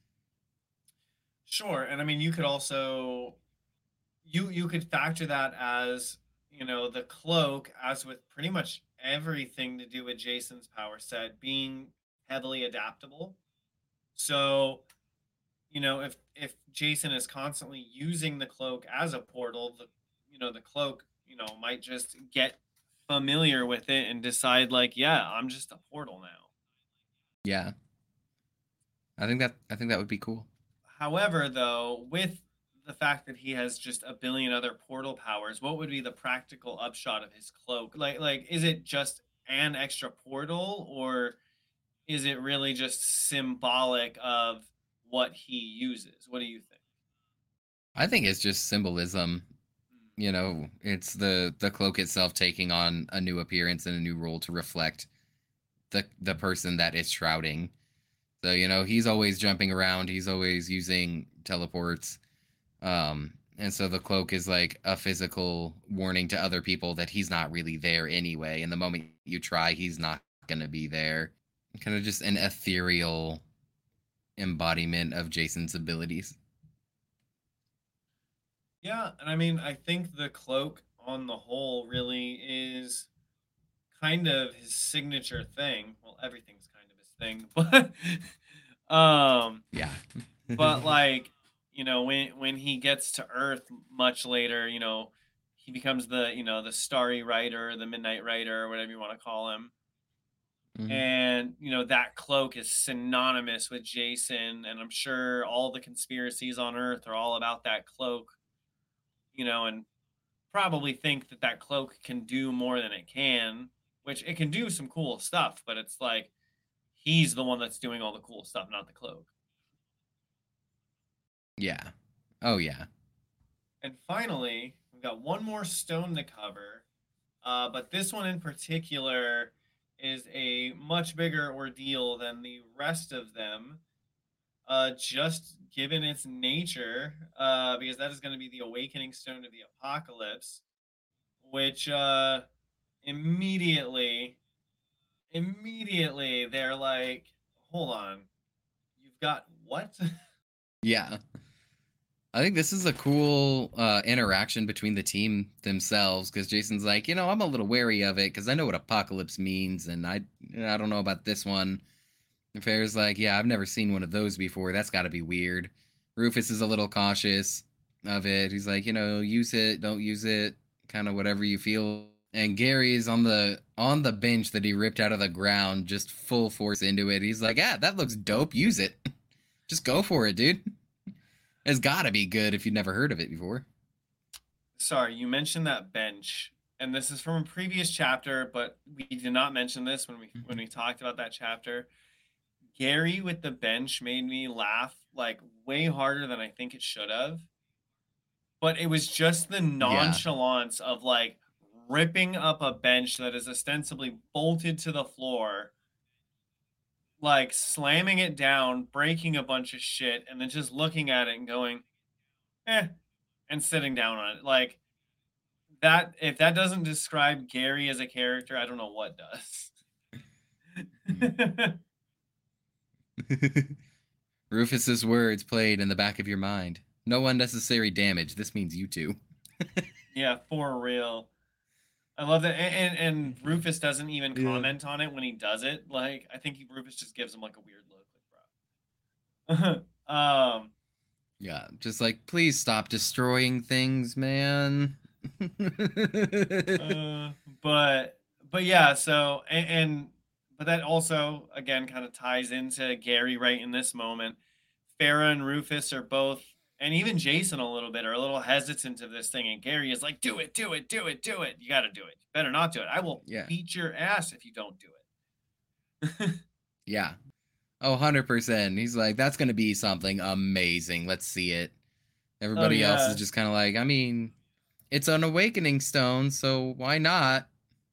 S2: Sure, and I mean, you could also you you could factor that as, you know, the cloak, as with pretty much everything to do with Jason's power set, being heavily adaptable. So, you know, if if Jason is constantly using the cloak as a portal, the you know, the cloak, you know, might just get familiar with it and decide like, yeah, I'm just a portal now.
S3: Yeah, I think that I think that would be cool.
S2: However, though, with the fact that he has just a billion other portal powers, what would be the practical upshot of his cloak? Like like is it just an extra portal, or is it really just symbolic of what he uses? What do you think?
S3: I think it's just symbolism.
S2: Mm.
S3: You know, it's the the cloak itself taking on a new appearance and a new role to reflect the the person that is shrouding. So, you know, he's always jumping around, he's always using teleports. Um and so the cloak is like a physical warning to other people that he's not really there anyway. And the moment you try, he's not going to be there. Kind of just an ethereal embodiment of Jason's abilities.
S2: Yeah, and I mean, I think the cloak on the whole really is kind of his signature thing. Well, everything's kind of his thing, but um
S3: Yeah.
S2: but like, you know, when when he gets to Earth much later, you know, he becomes the, you know, the Starry Rider, the Midnight Rider, or whatever you want to call him.
S3: Mhm.
S2: And you know, that cloak is synonymous with Jason, and I'm sure all the conspiracies on Earth are all about that cloak, you know, and probably think that that cloak can do more than it can, which it can do some cool stuff, but it's like he's the one that's doing all the cool stuff, not the cloak.
S3: Yeah. Oh yeah.
S2: And finally, we've got one more stone to cover, uh, but this one in particular is a much bigger ordeal than the rest of them. uh, just given its nature, uh, because that is going to be the awakening stone of the apocalypse, which uh, immediately, immediately they're like, hold on, you've got what?
S3: Yeah. I think this is a cool uh, interaction between the team themselves because Jason's like, you know, I'm a little wary of it because I know what apocalypse means, and I I don't know about this one. And Farrah's like, yeah, I've never seen one of those before. That's got to be weird. Rufus is a little cautious of it. He's like, you know, use it, don't use it, kind of whatever you feel. And Gary is on the on the bench that he ripped out of the ground, just full force into it. He's like, yeah, that looks dope. Use it. Just go for it, dude. It's got to be good if you've never heard of it before.
S2: Sorry, you mentioned that bench, and this is from a previous chapter, but we did not mention this when we mm-hmm. when we talked about that chapter. Gary with the bench made me laugh like way harder than I think it should have. But it was just the nonchalance yeah. of like ripping up a bench that is ostensibly bolted to the floor, like slamming it down, breaking a bunch of shit, and then just looking at it and going, eh, and sitting down on it. Like that, if that doesn't describe Gary as a character, I don't know what does.
S3: Rufus's words played in the back of your mind. No unnecessary damage. This means you two.
S2: Yeah, for real. I love that. And, and and Rufus doesn't even comment yeah. on it when he does it. Like, I think he, Rufus just gives him like a weird look. Like, bro. um,
S3: yeah, just like, please stop destroying things, man.
S2: uh, but but yeah, so and, and but that also again kind of ties into Gary right in this moment. Farrah and Rufus are both, and even Jason a little bit, are a little hesitant of this thing, and Gary is like, do it, do it, do it, do it. You got to do it. You better not do it. I will yeah. beat your ass if you don't do it.
S3: Yeah. Oh, one hundred percent. He's like, that's going to be something amazing. Let's see it. Everybody oh, yeah. else is just kind of like, I mean, it's an awakening stone, so why not?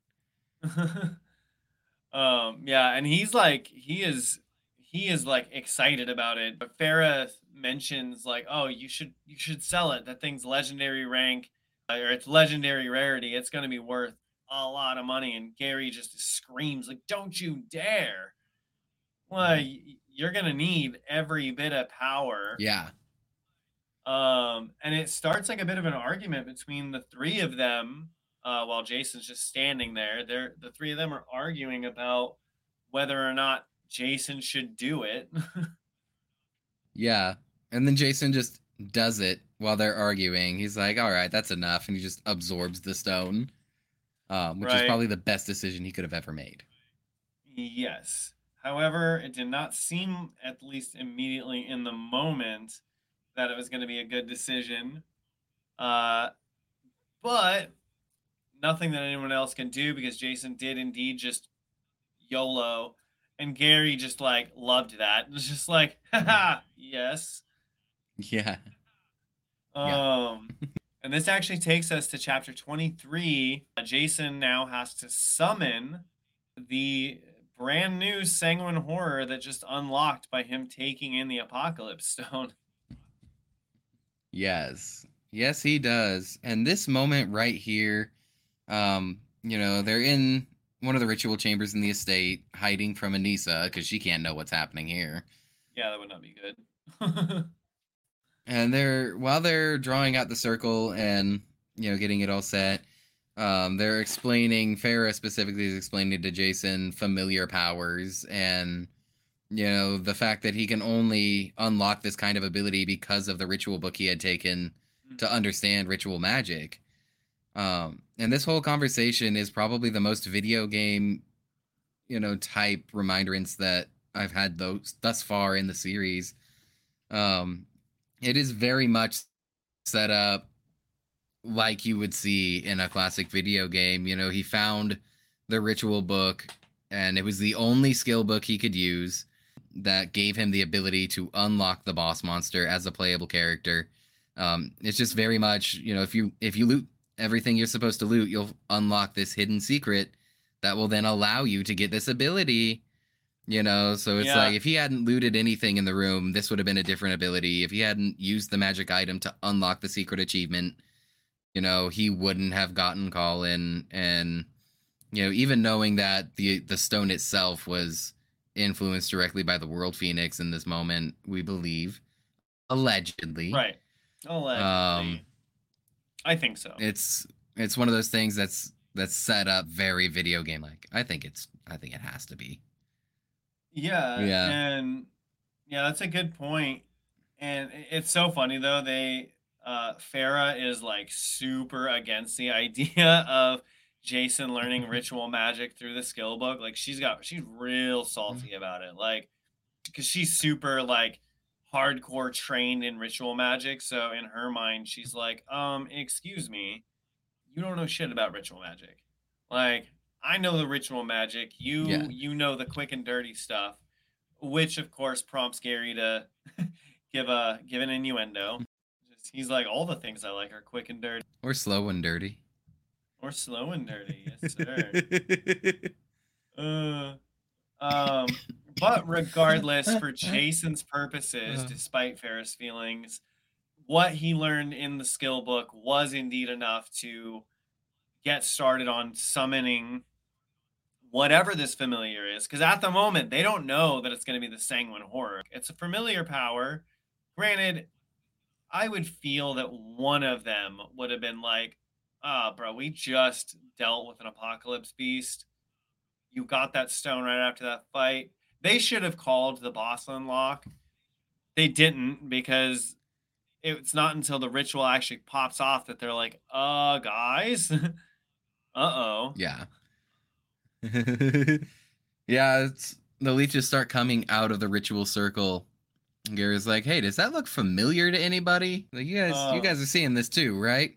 S2: um, yeah, and he's like, he is, he is like excited about it. But Farrah mentions like, oh, you should, you should sell it. That thing's legendary rank, or it's legendary rarity. It's going to be worth a lot of money. And Gary just screams like, don't you dare. Well, you're going to need every bit of power.
S3: Yeah.
S2: Um, and it starts like a bit of an argument between the three of them, uh, while Jason's just standing there. They're, the three of them are arguing about whether or not Jason should do it.
S3: Yeah. And then Jason just does it while they're arguing. He's like, all right, that's enough. And he just absorbs the stone, um, which right. is probably the best decision he could have ever made.
S2: Yes. However, it did not seem, at least immediately in the moment, that it was going to be a good decision. Uh, but nothing that anyone else can do, because Jason did indeed just YOLO. And Gary just, like, loved that. It was just like, haha, yes.
S3: Yeah.
S2: Um, yeah. And this actually takes us to chapter twenty-three. Uh, Jason now has to summon the brand new Sanguine Horror that just unlocked by him taking in the Apocalypse Stone.
S3: Yes. Yes, he does. And this moment right here, um, you know, they're in one of the ritual chambers in the estate, hiding from Anissa, because she can't know what's happening here.
S2: Yeah, that would not be good.
S3: And they're, while they're drawing out the circle and, you know, getting it all set, um, they're explaining, Farrah specifically is explaining to Jason familiar powers and, you know, the fact that he can only unlock this kind of ability because of the ritual book he had taken mm-hmm. to understand ritual magic. Um, and this whole conversation is probably the most video game, you know, type reminderance that I've had those thus far in the series. Um, it is very much set up like you would see in a classic video game. You know, he found the ritual book, and it was the only skill book he could use that gave him the ability to unlock the boss monster as a playable character. Um, it's just very much, you know, if you if you loot everything you're supposed to loot, you'll unlock this hidden secret that will then allow you to get this ability. You know, so it's
S2: Yeah.
S3: like if he hadn't looted anything in the room, this would have been a different ability. If he hadn't used the magic item to unlock the secret achievement, you know, he wouldn't have gotten Colin. And, you know, even knowing that the the stone itself was influenced directly by the World Phoenix in this moment, we believe, allegedly.
S2: Right. Allegedly.
S3: Um,
S2: I think so.
S3: It's it's one of those things that's that's set up very video game like. I think it's I think it has to be.
S2: Yeah,
S3: Yeah.
S2: and yeah, that's a good point. And i- it's so funny though. They uh Farah is like super against the idea of Jason learning ritual magic through the skill book. Like she's got she's real salty about it. Like because she's super like hardcore trained in ritual magic. So in her mind, she's like, um, excuse me, you don't know shit about ritual magic. Like, I know the ritual magic. You
S3: Yeah.
S2: you know the quick and dirty stuff, which of course prompts Gary to give a give an innuendo. Just, he's like, all the things I like are quick and dirty
S3: Or slow and dirty.
S2: or slow and dirty. Yes, sir. uh, um, but regardless, for Jason's purposes,
S3: Uh.
S2: despite Ferris' feelings, what he learned in the skill book was indeed enough to get started on summoning whatever this familiar is. Because at the moment, they don't know that it's going to be the Sanguine Horror. It's a familiar power. Granted, I would feel that one of them would have been like, ah, oh, bro, we just dealt with an Apocalypse Beast. You got that stone right after that fight. They should have called the boss unlock. They didn't, because it's not until the ritual actually pops off that they're like, uh, guys, uh-oh.
S3: Yeah. Yeah, it's the leeches start coming out of the ritual circle. Gary's like, hey, does that look familiar to anybody? Like, you guys,
S2: Oh.
S3: you guys are seeing this too, right?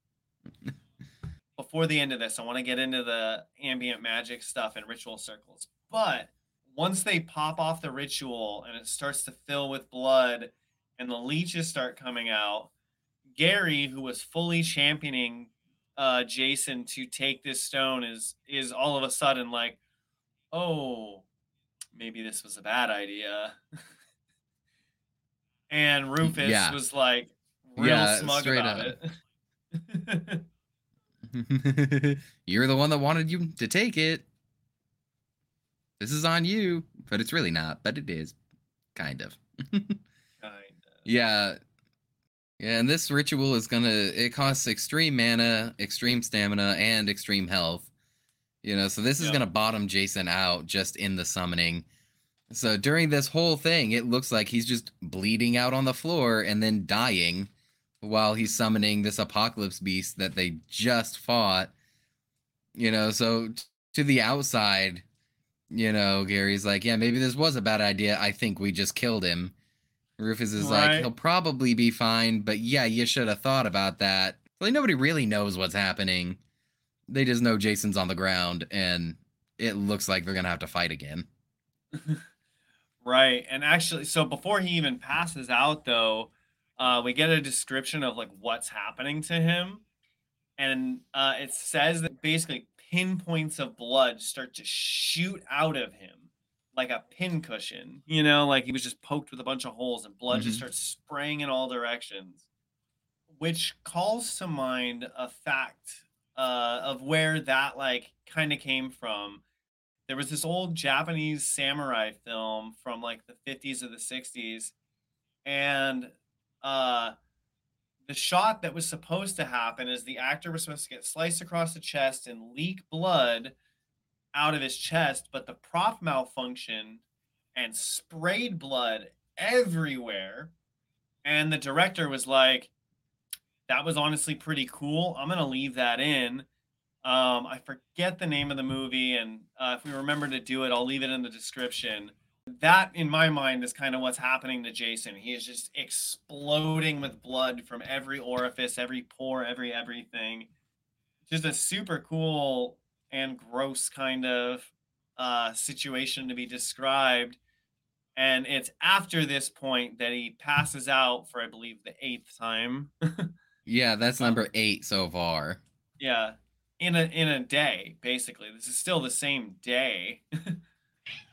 S2: Before the end of this, I want to get into the ambient magic stuff and ritual circles. But once they pop off the ritual and it starts to fill with blood and the leeches start coming out, Gary, who was fully championing uh, Jason to take this stone, is is all of a sudden like, oh, maybe this was a bad idea. And Rufus
S3: Yeah.
S2: was like real
S3: Yeah,
S2: smug
S3: straight
S2: about
S3: up.
S2: it.
S3: You're the one that wanted you to take it. This is on you, but it's really not, but it is. Kind of.
S2: Kinda.
S3: Yeah. Yeah, and this ritual is gonna, it costs extreme mana, extreme stamina, and extreme health. You know, so this is
S2: Yeah.
S3: gonna bottom Jason out just in the summoning. So during this whole thing, it looks like he's just bleeding out on the floor and then dying while he's summoning this Apocalypse Beast that they just fought. You know, so t- to the outside, you know, Gary's like, yeah, maybe this was a bad idea. I think we just killed him. Rufus is like,
S2: Right.
S3: he'll probably be fine, but yeah, you should have thought about that. Like, nobody really knows what's happening. They just know Jason's on the ground, and it looks like they're gonna have to fight again.
S2: Right. And actually, so before he even passes out, though, uh, we get a description of like what's happening to him. And uh, it says that basically pinpoints of blood start to shoot out of him like a pincushion. You know, like he was just poked with a bunch of holes and blood just
S3: Mhm.
S2: starts spraying in all directions, which calls to mind a fact uh, of where that like kind of came from. There was this old Japanese samurai film from like the fifties or the sixties, and uh the shot that was supposed to happen is the actor was supposed to get sliced across the chest and leak blood out of his chest, but the prop malfunctioned and sprayed blood everywhere. And the director was like, that was honestly pretty cool. I'm going to leave that in. Um, I forget the name of the movie, and uh, if we remember to do it, I'll leave it in the description. That, in my mind, is kind of what's happening to Jason. He is just exploding with blood from every orifice, every pore, every everything. Just a super cool and gross kind of uh, situation to be described. And it's after this point that he passes out for, I believe, the eighth time.
S3: Yeah, that's number eight so far.
S2: Yeah. In a in a day, basically. This is still the same day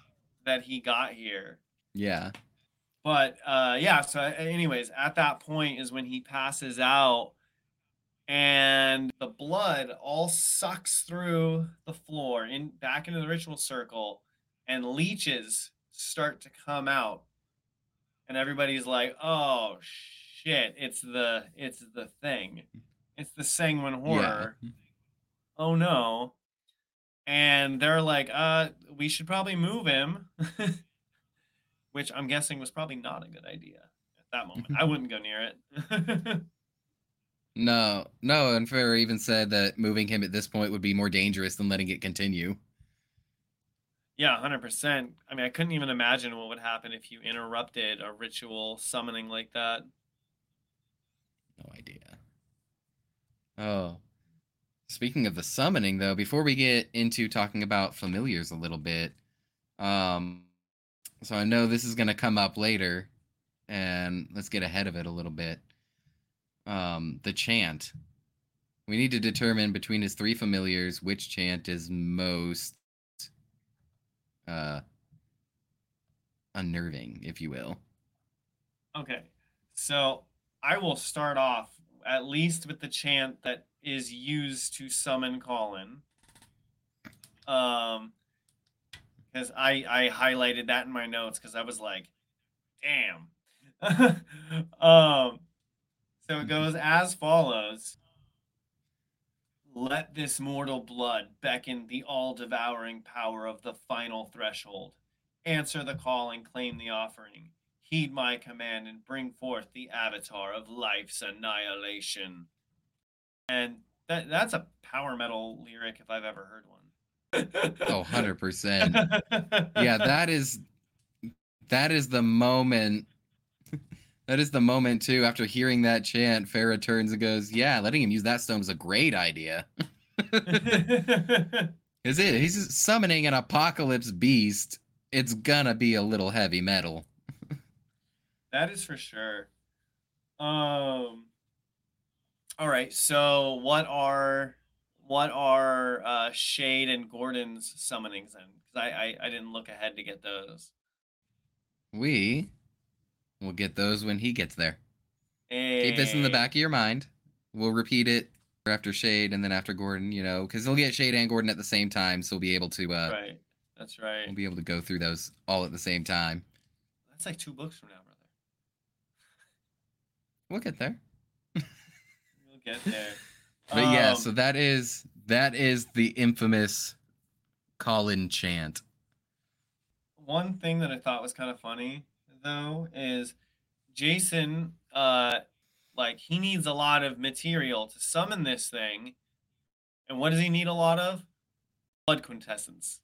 S2: that he got here.
S3: Yeah.
S2: But uh, yeah, so anyways, at that point is when he passes out, and the blood all sucks through the floor in back into the ritual circle, and leeches start to come out, and everybody's like, "Oh shit! It's the it's the thing, it's the Sanguine Horror.
S3: Yeah.
S2: Oh no!" And they're like, "Uh, we should probably move him." Which I'm guessing was probably not a good idea at that moment. I wouldn't go near it.
S3: No, no, and Farrah even said that moving him at this point would be more dangerous than letting it continue.
S2: Yeah, one hundred percent. I mean, I couldn't even imagine what would happen if you interrupted a ritual summoning like that.
S3: No idea. Oh. Speaking of the summoning, though, before we get into talking about familiars a little bit, um, so I know this is going to come up later, and let's get ahead of it a little bit. Um, the chant. We need to determine between his three familiars which chant is most uh, unnerving, if you will.
S2: Okay, so I will start off at least with the chant that is used to summon Colin. Um, because I I highlighted that in my notes because I was like, damn. um, so it goes as follows. Let this mortal blood beckon the all-devouring power of the final threshold. Answer the call and claim the offering. Heed my command and bring forth the avatar of life's annihilation. And that that's a power metal lyric if I've ever heard one.
S3: Oh, one hundred percent. Yeah, that is that is the moment that is the moment too. After hearing that chant, Farrah turns and goes, yeah, letting him use that stone was a great idea. Is it? He's summoning an apocalypse beast. It's gonna be a little heavy metal.
S2: That is for sure. Um all right, so what are what are uh Shade and Gordon's summonings then? Because I, I I didn't look ahead to get those.
S3: We will get those when he gets there.
S2: Hey.
S3: Keep this in the back of your mind. We'll repeat it after Shade and then after Gordon, you know, because he'll get Shade and Gordon at the same time, so we'll be able to uh
S2: Right. That's right.
S3: We'll be able to go through those all at the same time.
S2: That's like two books from now, brother.
S3: We'll get there.
S2: We'll get there.
S3: But um, yeah,
S2: Um,
S3: so that is that is the infamous Colin chant.
S2: One thing that I thought was kind of funny though is Jason uh like he needs a lot of material to summon this thing. And what does he need a lot of? Blood quintessence.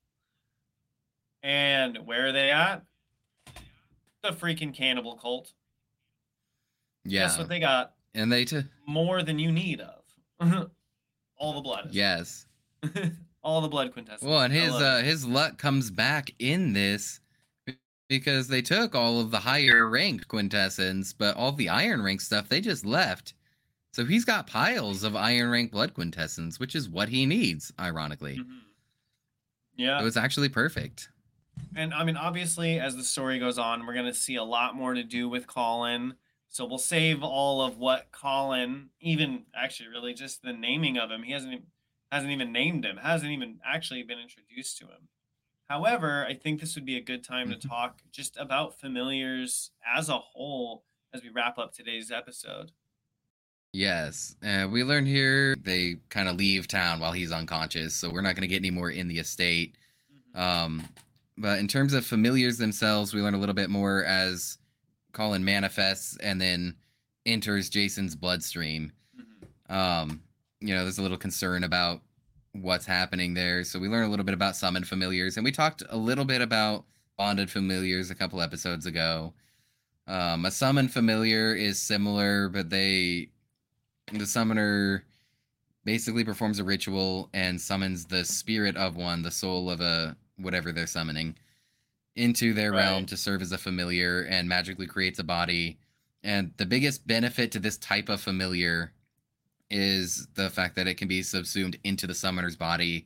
S2: And where are they at? The freaking cannibal cult.
S3: Yeah.
S2: Guess what they got?
S3: And they t-
S2: more than you need of. All the blood.
S3: Yes.
S2: All the blood quintessence.
S3: Well, and his uh,
S2: it.
S3: his luck comes back in this because they took all of the higher ranked quintessence, but all the iron rank stuff they just left. So he's got piles of iron rank blood quintessence, which is what he needs, ironically.
S2: Mm-hmm. Yeah.
S3: It was actually perfect.
S2: And I mean, obviously, as the story goes on, we're going to see a lot more to do with Colin. So we'll save all of what Colin, even actually really just the naming of him. He hasn't even, hasn't even named him, hasn't even actually been introduced to him. However, I think this would be a good time to talk just about familiars as a whole as we wrap up today's episode.
S3: Yes. Uh, we learn here they kind of leave town while he's unconscious, so we're not going to get any more in the estate. Mm-hmm. Um, but in terms of familiars themselves, we learn a little bit more as Colin manifests and then enters Jason's bloodstream. Mm-hmm. Um, you know, there's a little concern about what's happening there. So we learn a little bit about summoned familiars, and we talked a little bit about bonded familiars a couple episodes ago. Um, a summoned familiar is similar, but they, the summoner basically performs a ritual and summons the spirit of one, the soul of a whatever they're summoning, into their right. realm to serve as a familiar and magically creates a body. And the biggest benefit to this type of familiar is the fact that it can be subsumed into the summoner's body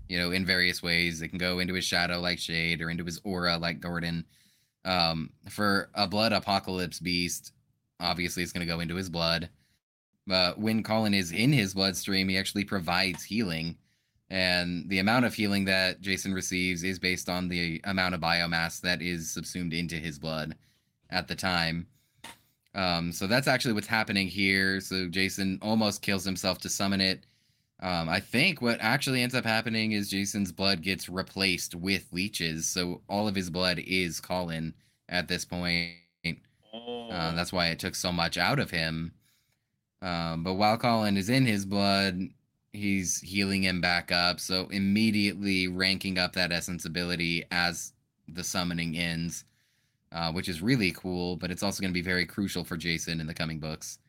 S3: you know, in various ways. It can go into his shadow like Shade or into his aura like Gordon. Um, for a blood apocalypse beast, obviously it's going to go into his blood. But when Colin is in his bloodstream, he actually provides healing. And the amount of healing that Jason receives is based on the amount of biomass that is subsumed into his blood at the time. Um, so that's actually what's happening here. So Jason almost kills himself to summon it. Um, I think what actually ends up happening is Jason's blood gets replaced with leeches. So all of his blood is Colin at this point.
S2: Oh.
S3: Uh, that's why it took so much out of him. Um, but while Colin is in his blood, he's healing him back up. So immediately ranking up that essence ability as the summoning ends, uh, which is really cool. But it's also going to be very crucial for Jason in the coming books.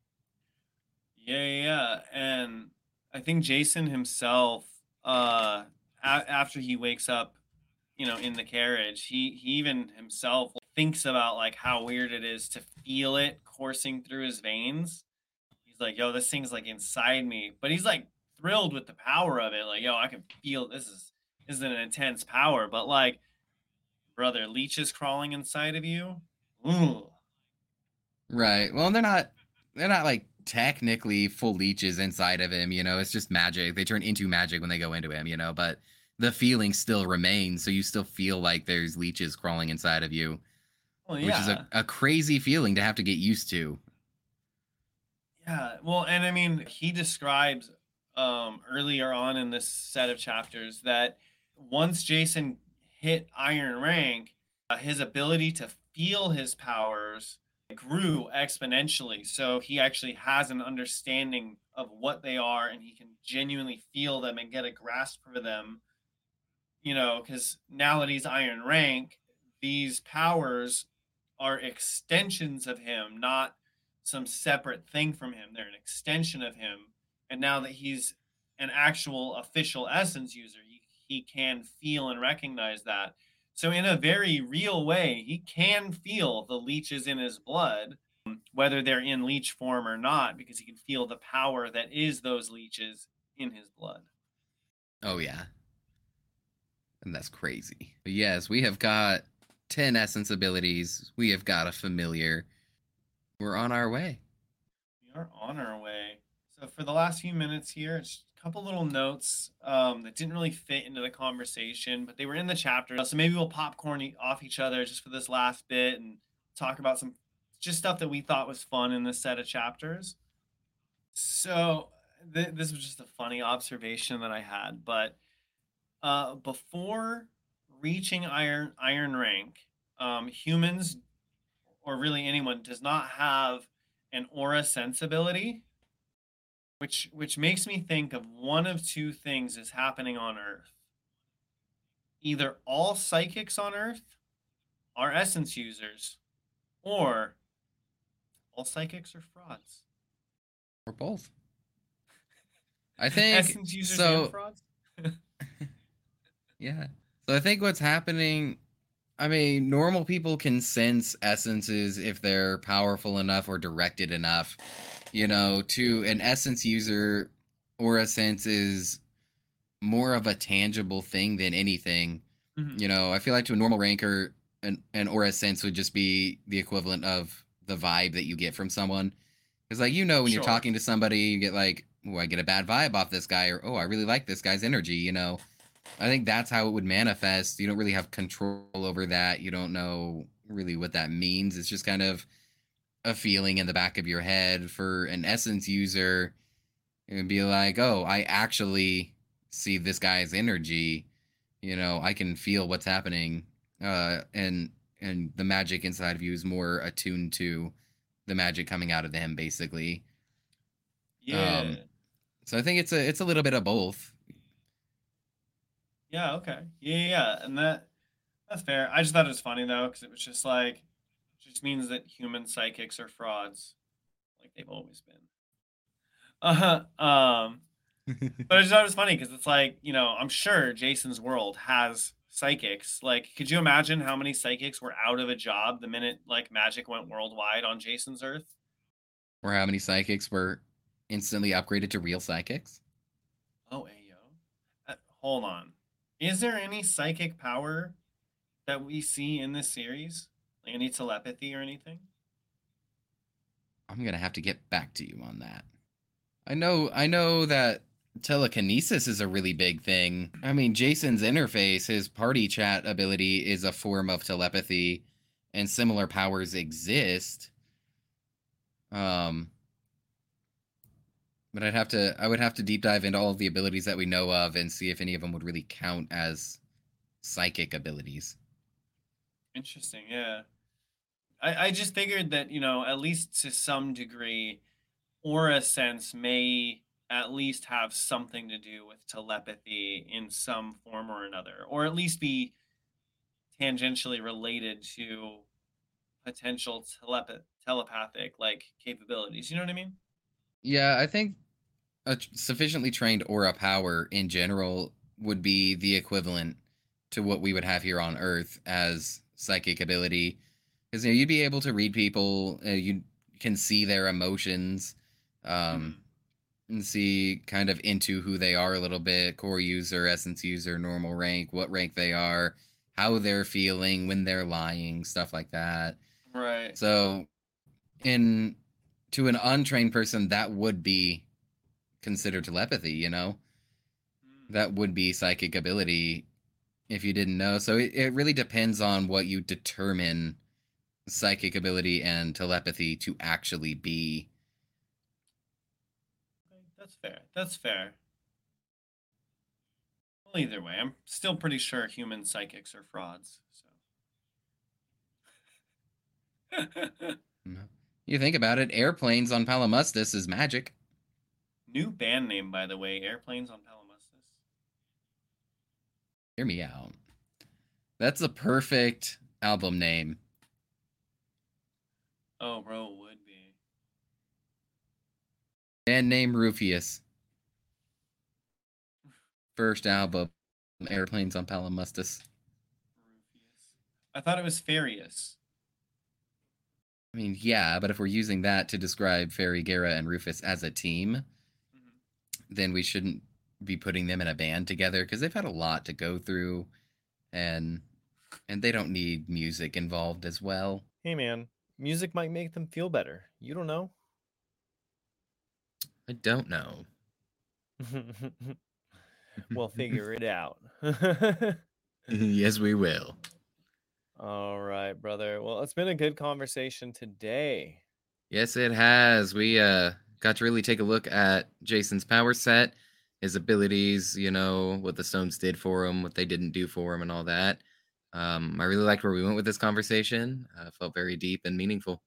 S2: Yeah, yeah, and I think Jason himself, uh, a- after he wakes up, you know, in the carriage, he he even himself thinks about like how weird it is to feel it coursing through his veins. He's like, yo, this thing's like inside me. But he's like thrilled with the power of it. Like, yo, I can feel this is this is an intense power. But like, brother, leeches crawling inside of you. Ooh.
S3: Right. Well, they're not they're not like technically full leeches inside of him, you know. It's just magic. They turn into magic when they go into him, you know, but the feeling still remains, so you still feel like there's leeches crawling inside of you.
S2: Well,
S3: Which is
S2: yeah.
S3: a, a crazy feeling to have to get used to.
S2: Yeah. Well, and I mean, he describes um earlier on in this set of chapters that once Jason hit Iron Rank, uh, his ability to feel his powers grew exponentially. So he actually has an understanding of what they are and he can genuinely feel them and get a grasp for them. You know, because now that he's Iron Rank, these powers are extensions of him, not some separate thing from him. They're an extension of him. And now that he's an actual official essence user, he, he can feel and recognize that. So in a very real way, he can feel the leeches in his blood, whether they're in leech form or not, because he can feel the power that is those leeches in his blood.
S3: Oh, yeah. And that's crazy. But yes, we have got ten essence abilities. We have got a familiar. We're on our way.
S2: We are on our way. So for the last few minutes here, just a couple little notes um, that didn't really fit into the conversation, but they were in the chapter. So maybe we'll popcorn e- off each other just for this last bit and talk about some just stuff that we thought was fun in this set of chapters. So th- this was just a funny observation that I had, but uh, before reaching iron iron rank, um, humans or really anyone does not have an aura sensibility, which which makes me think of one of two things is happening on Earth. Either all psychics on Earth are essence users, or all psychics are frauds.
S3: Or both. I think
S2: Essence users
S3: so.
S2: and frauds.
S3: Yeah. So I think what's happening, I mean, normal people can sense essences if they're powerful enough or directed enough. You know, to an essence user, aura sense is more of a tangible thing than anything.
S2: Mhm.
S3: You know, I feel like to a normal ranker, an, an aura sense would just be the equivalent of the vibe that you get from someone. Because, like, you know, when
S2: Sure.
S3: you're talking to somebody, you get like, oh, I get a bad vibe off this guy, or oh, I really like this guy's energy, you know. I think that's how it would manifest. You don't really have control over that. You don't know really what that means. It's just kind of a feeling in the back of your head. For an essence user, it would be like, oh, I actually see this guy's energy. You know, I can feel what's happening. Uh, and and the magic inside of you is more attuned to the magic coming out of them, basically.
S2: Yeah.
S3: Um, so I think it's a it's a little bit of both.
S2: Yeah, okay. Yeah, yeah, yeah. And that that's fair. I just thought it was funny though, because it was just like it just means that human psychics are frauds, like they've always been. Uh um, but I just thought it was funny because it's like, you know, I'm sure Jason's world has psychics. Like, could you imagine how many psychics were out of a job the minute like magic went worldwide on Jason's Earth?
S3: Or how many psychics were instantly upgraded to real psychics?
S2: Oh, ayo. Uh, hold on. Is there any psychic power that we see in this series? Like any telepathy or anything?
S3: I'm gonna have to get back to you on that. I know I know that telekinesis is a really big thing. I mean, Jason's interface, his party chat ability is a form of telepathy, and similar powers exist. Um but I'd have to I would have to deep dive into all of the abilities that we know of and see if any of them would really count as psychic abilities.
S2: Interesting, yeah. I, I just figured that, you know, at least to some degree, aura sense may at least have something to do with telepathy in some form or another, or at least be tangentially related to potential telepath telepathic like capabilities. You know what I mean?
S3: Yeah, I think a tr- sufficiently trained aura power in general would be the equivalent to what we would have here on Earth as psychic ability, because you know, you'd be able to read people, uh, you can see their emotions, um,
S2: Mhm.
S3: and see kind of into who they are a little bit, core user, essence user, normal rank, what rank they are, how they're feeling when they're lying, stuff like that.
S2: Right.
S3: So, in to an untrained person, that would be considered telepathy, you know?
S2: Mm.
S3: That would be psychic ability if you didn't know. So it, it really depends on what you determine psychic ability and telepathy to actually be.
S2: Okay, that's fair. That's fair. Well, either way, I'm still pretty sure human psychics are frauds. So.
S3: You think about it, airplanes on Palamustus is magic.
S2: New band name, by the way, Airplanes on Palamustus.
S3: Hear me out. That's a perfect album name.
S2: Oh, bro, it would be.
S3: Band name Rufus. First album, Airplanes on Palamustus.
S2: Rufus. I thought it was Farius.
S3: I mean, yeah, but if we're using that to describe Fairy, Guerra, and Rufus as a team,
S2: Mm-hmm.
S3: then we shouldn't be putting them in a band together because they've had a lot to go through, and and they don't need music involved as well.
S4: Hey, man, music might make them feel better. You don't know.
S3: I don't know.
S4: We'll figure it out.
S3: Yes, we will.
S4: All right, brother. Well, it's been a good conversation today.
S3: Yes, it has. We uh got to really take a look at Jason's power set, his abilities, you know, what the stones did for him, what they didn't do for him, and all that. Um, I really liked where we went with this conversation. Uh, felt very deep and meaningful.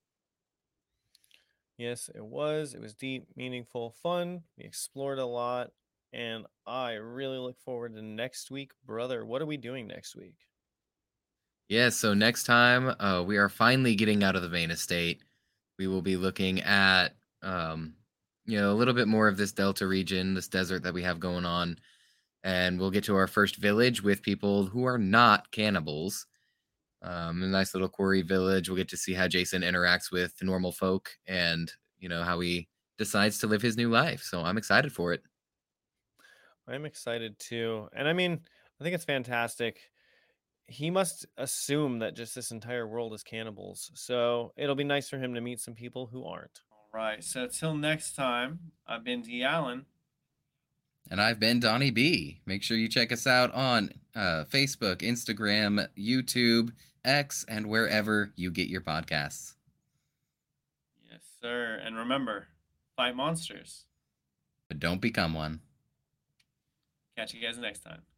S4: Yes, it was. It was deep, meaningful, fun. We explored a lot, and I really look forward to next week, brother. What are we doing next week?
S3: Yeah, so next time uh, we are finally getting out of the Vane Estate. We will be looking at, um, you know, a little bit more of this Delta region, this desert that we have going on, and we'll get to our first village with people who are not cannibals. Um, a nice little quarry village. We'll get to see how Jason interacts with normal folk and, you know, how he decides to live his new life. So I'm excited for it.
S4: I'm excited too. And I mean, I think it's fantastic. He must assume that just this entire world is cannibals. So it'll be nice for him to meet some people who aren't.
S2: All right. So till next time, I've been D. Allen.
S3: And I've been Donnie B. Make sure you check us out on uh, Facebook, Instagram, YouTube, X, and wherever you get your podcasts.
S2: Yes, sir. And remember, fight monsters.
S3: But don't become one.
S2: Catch you guys next time.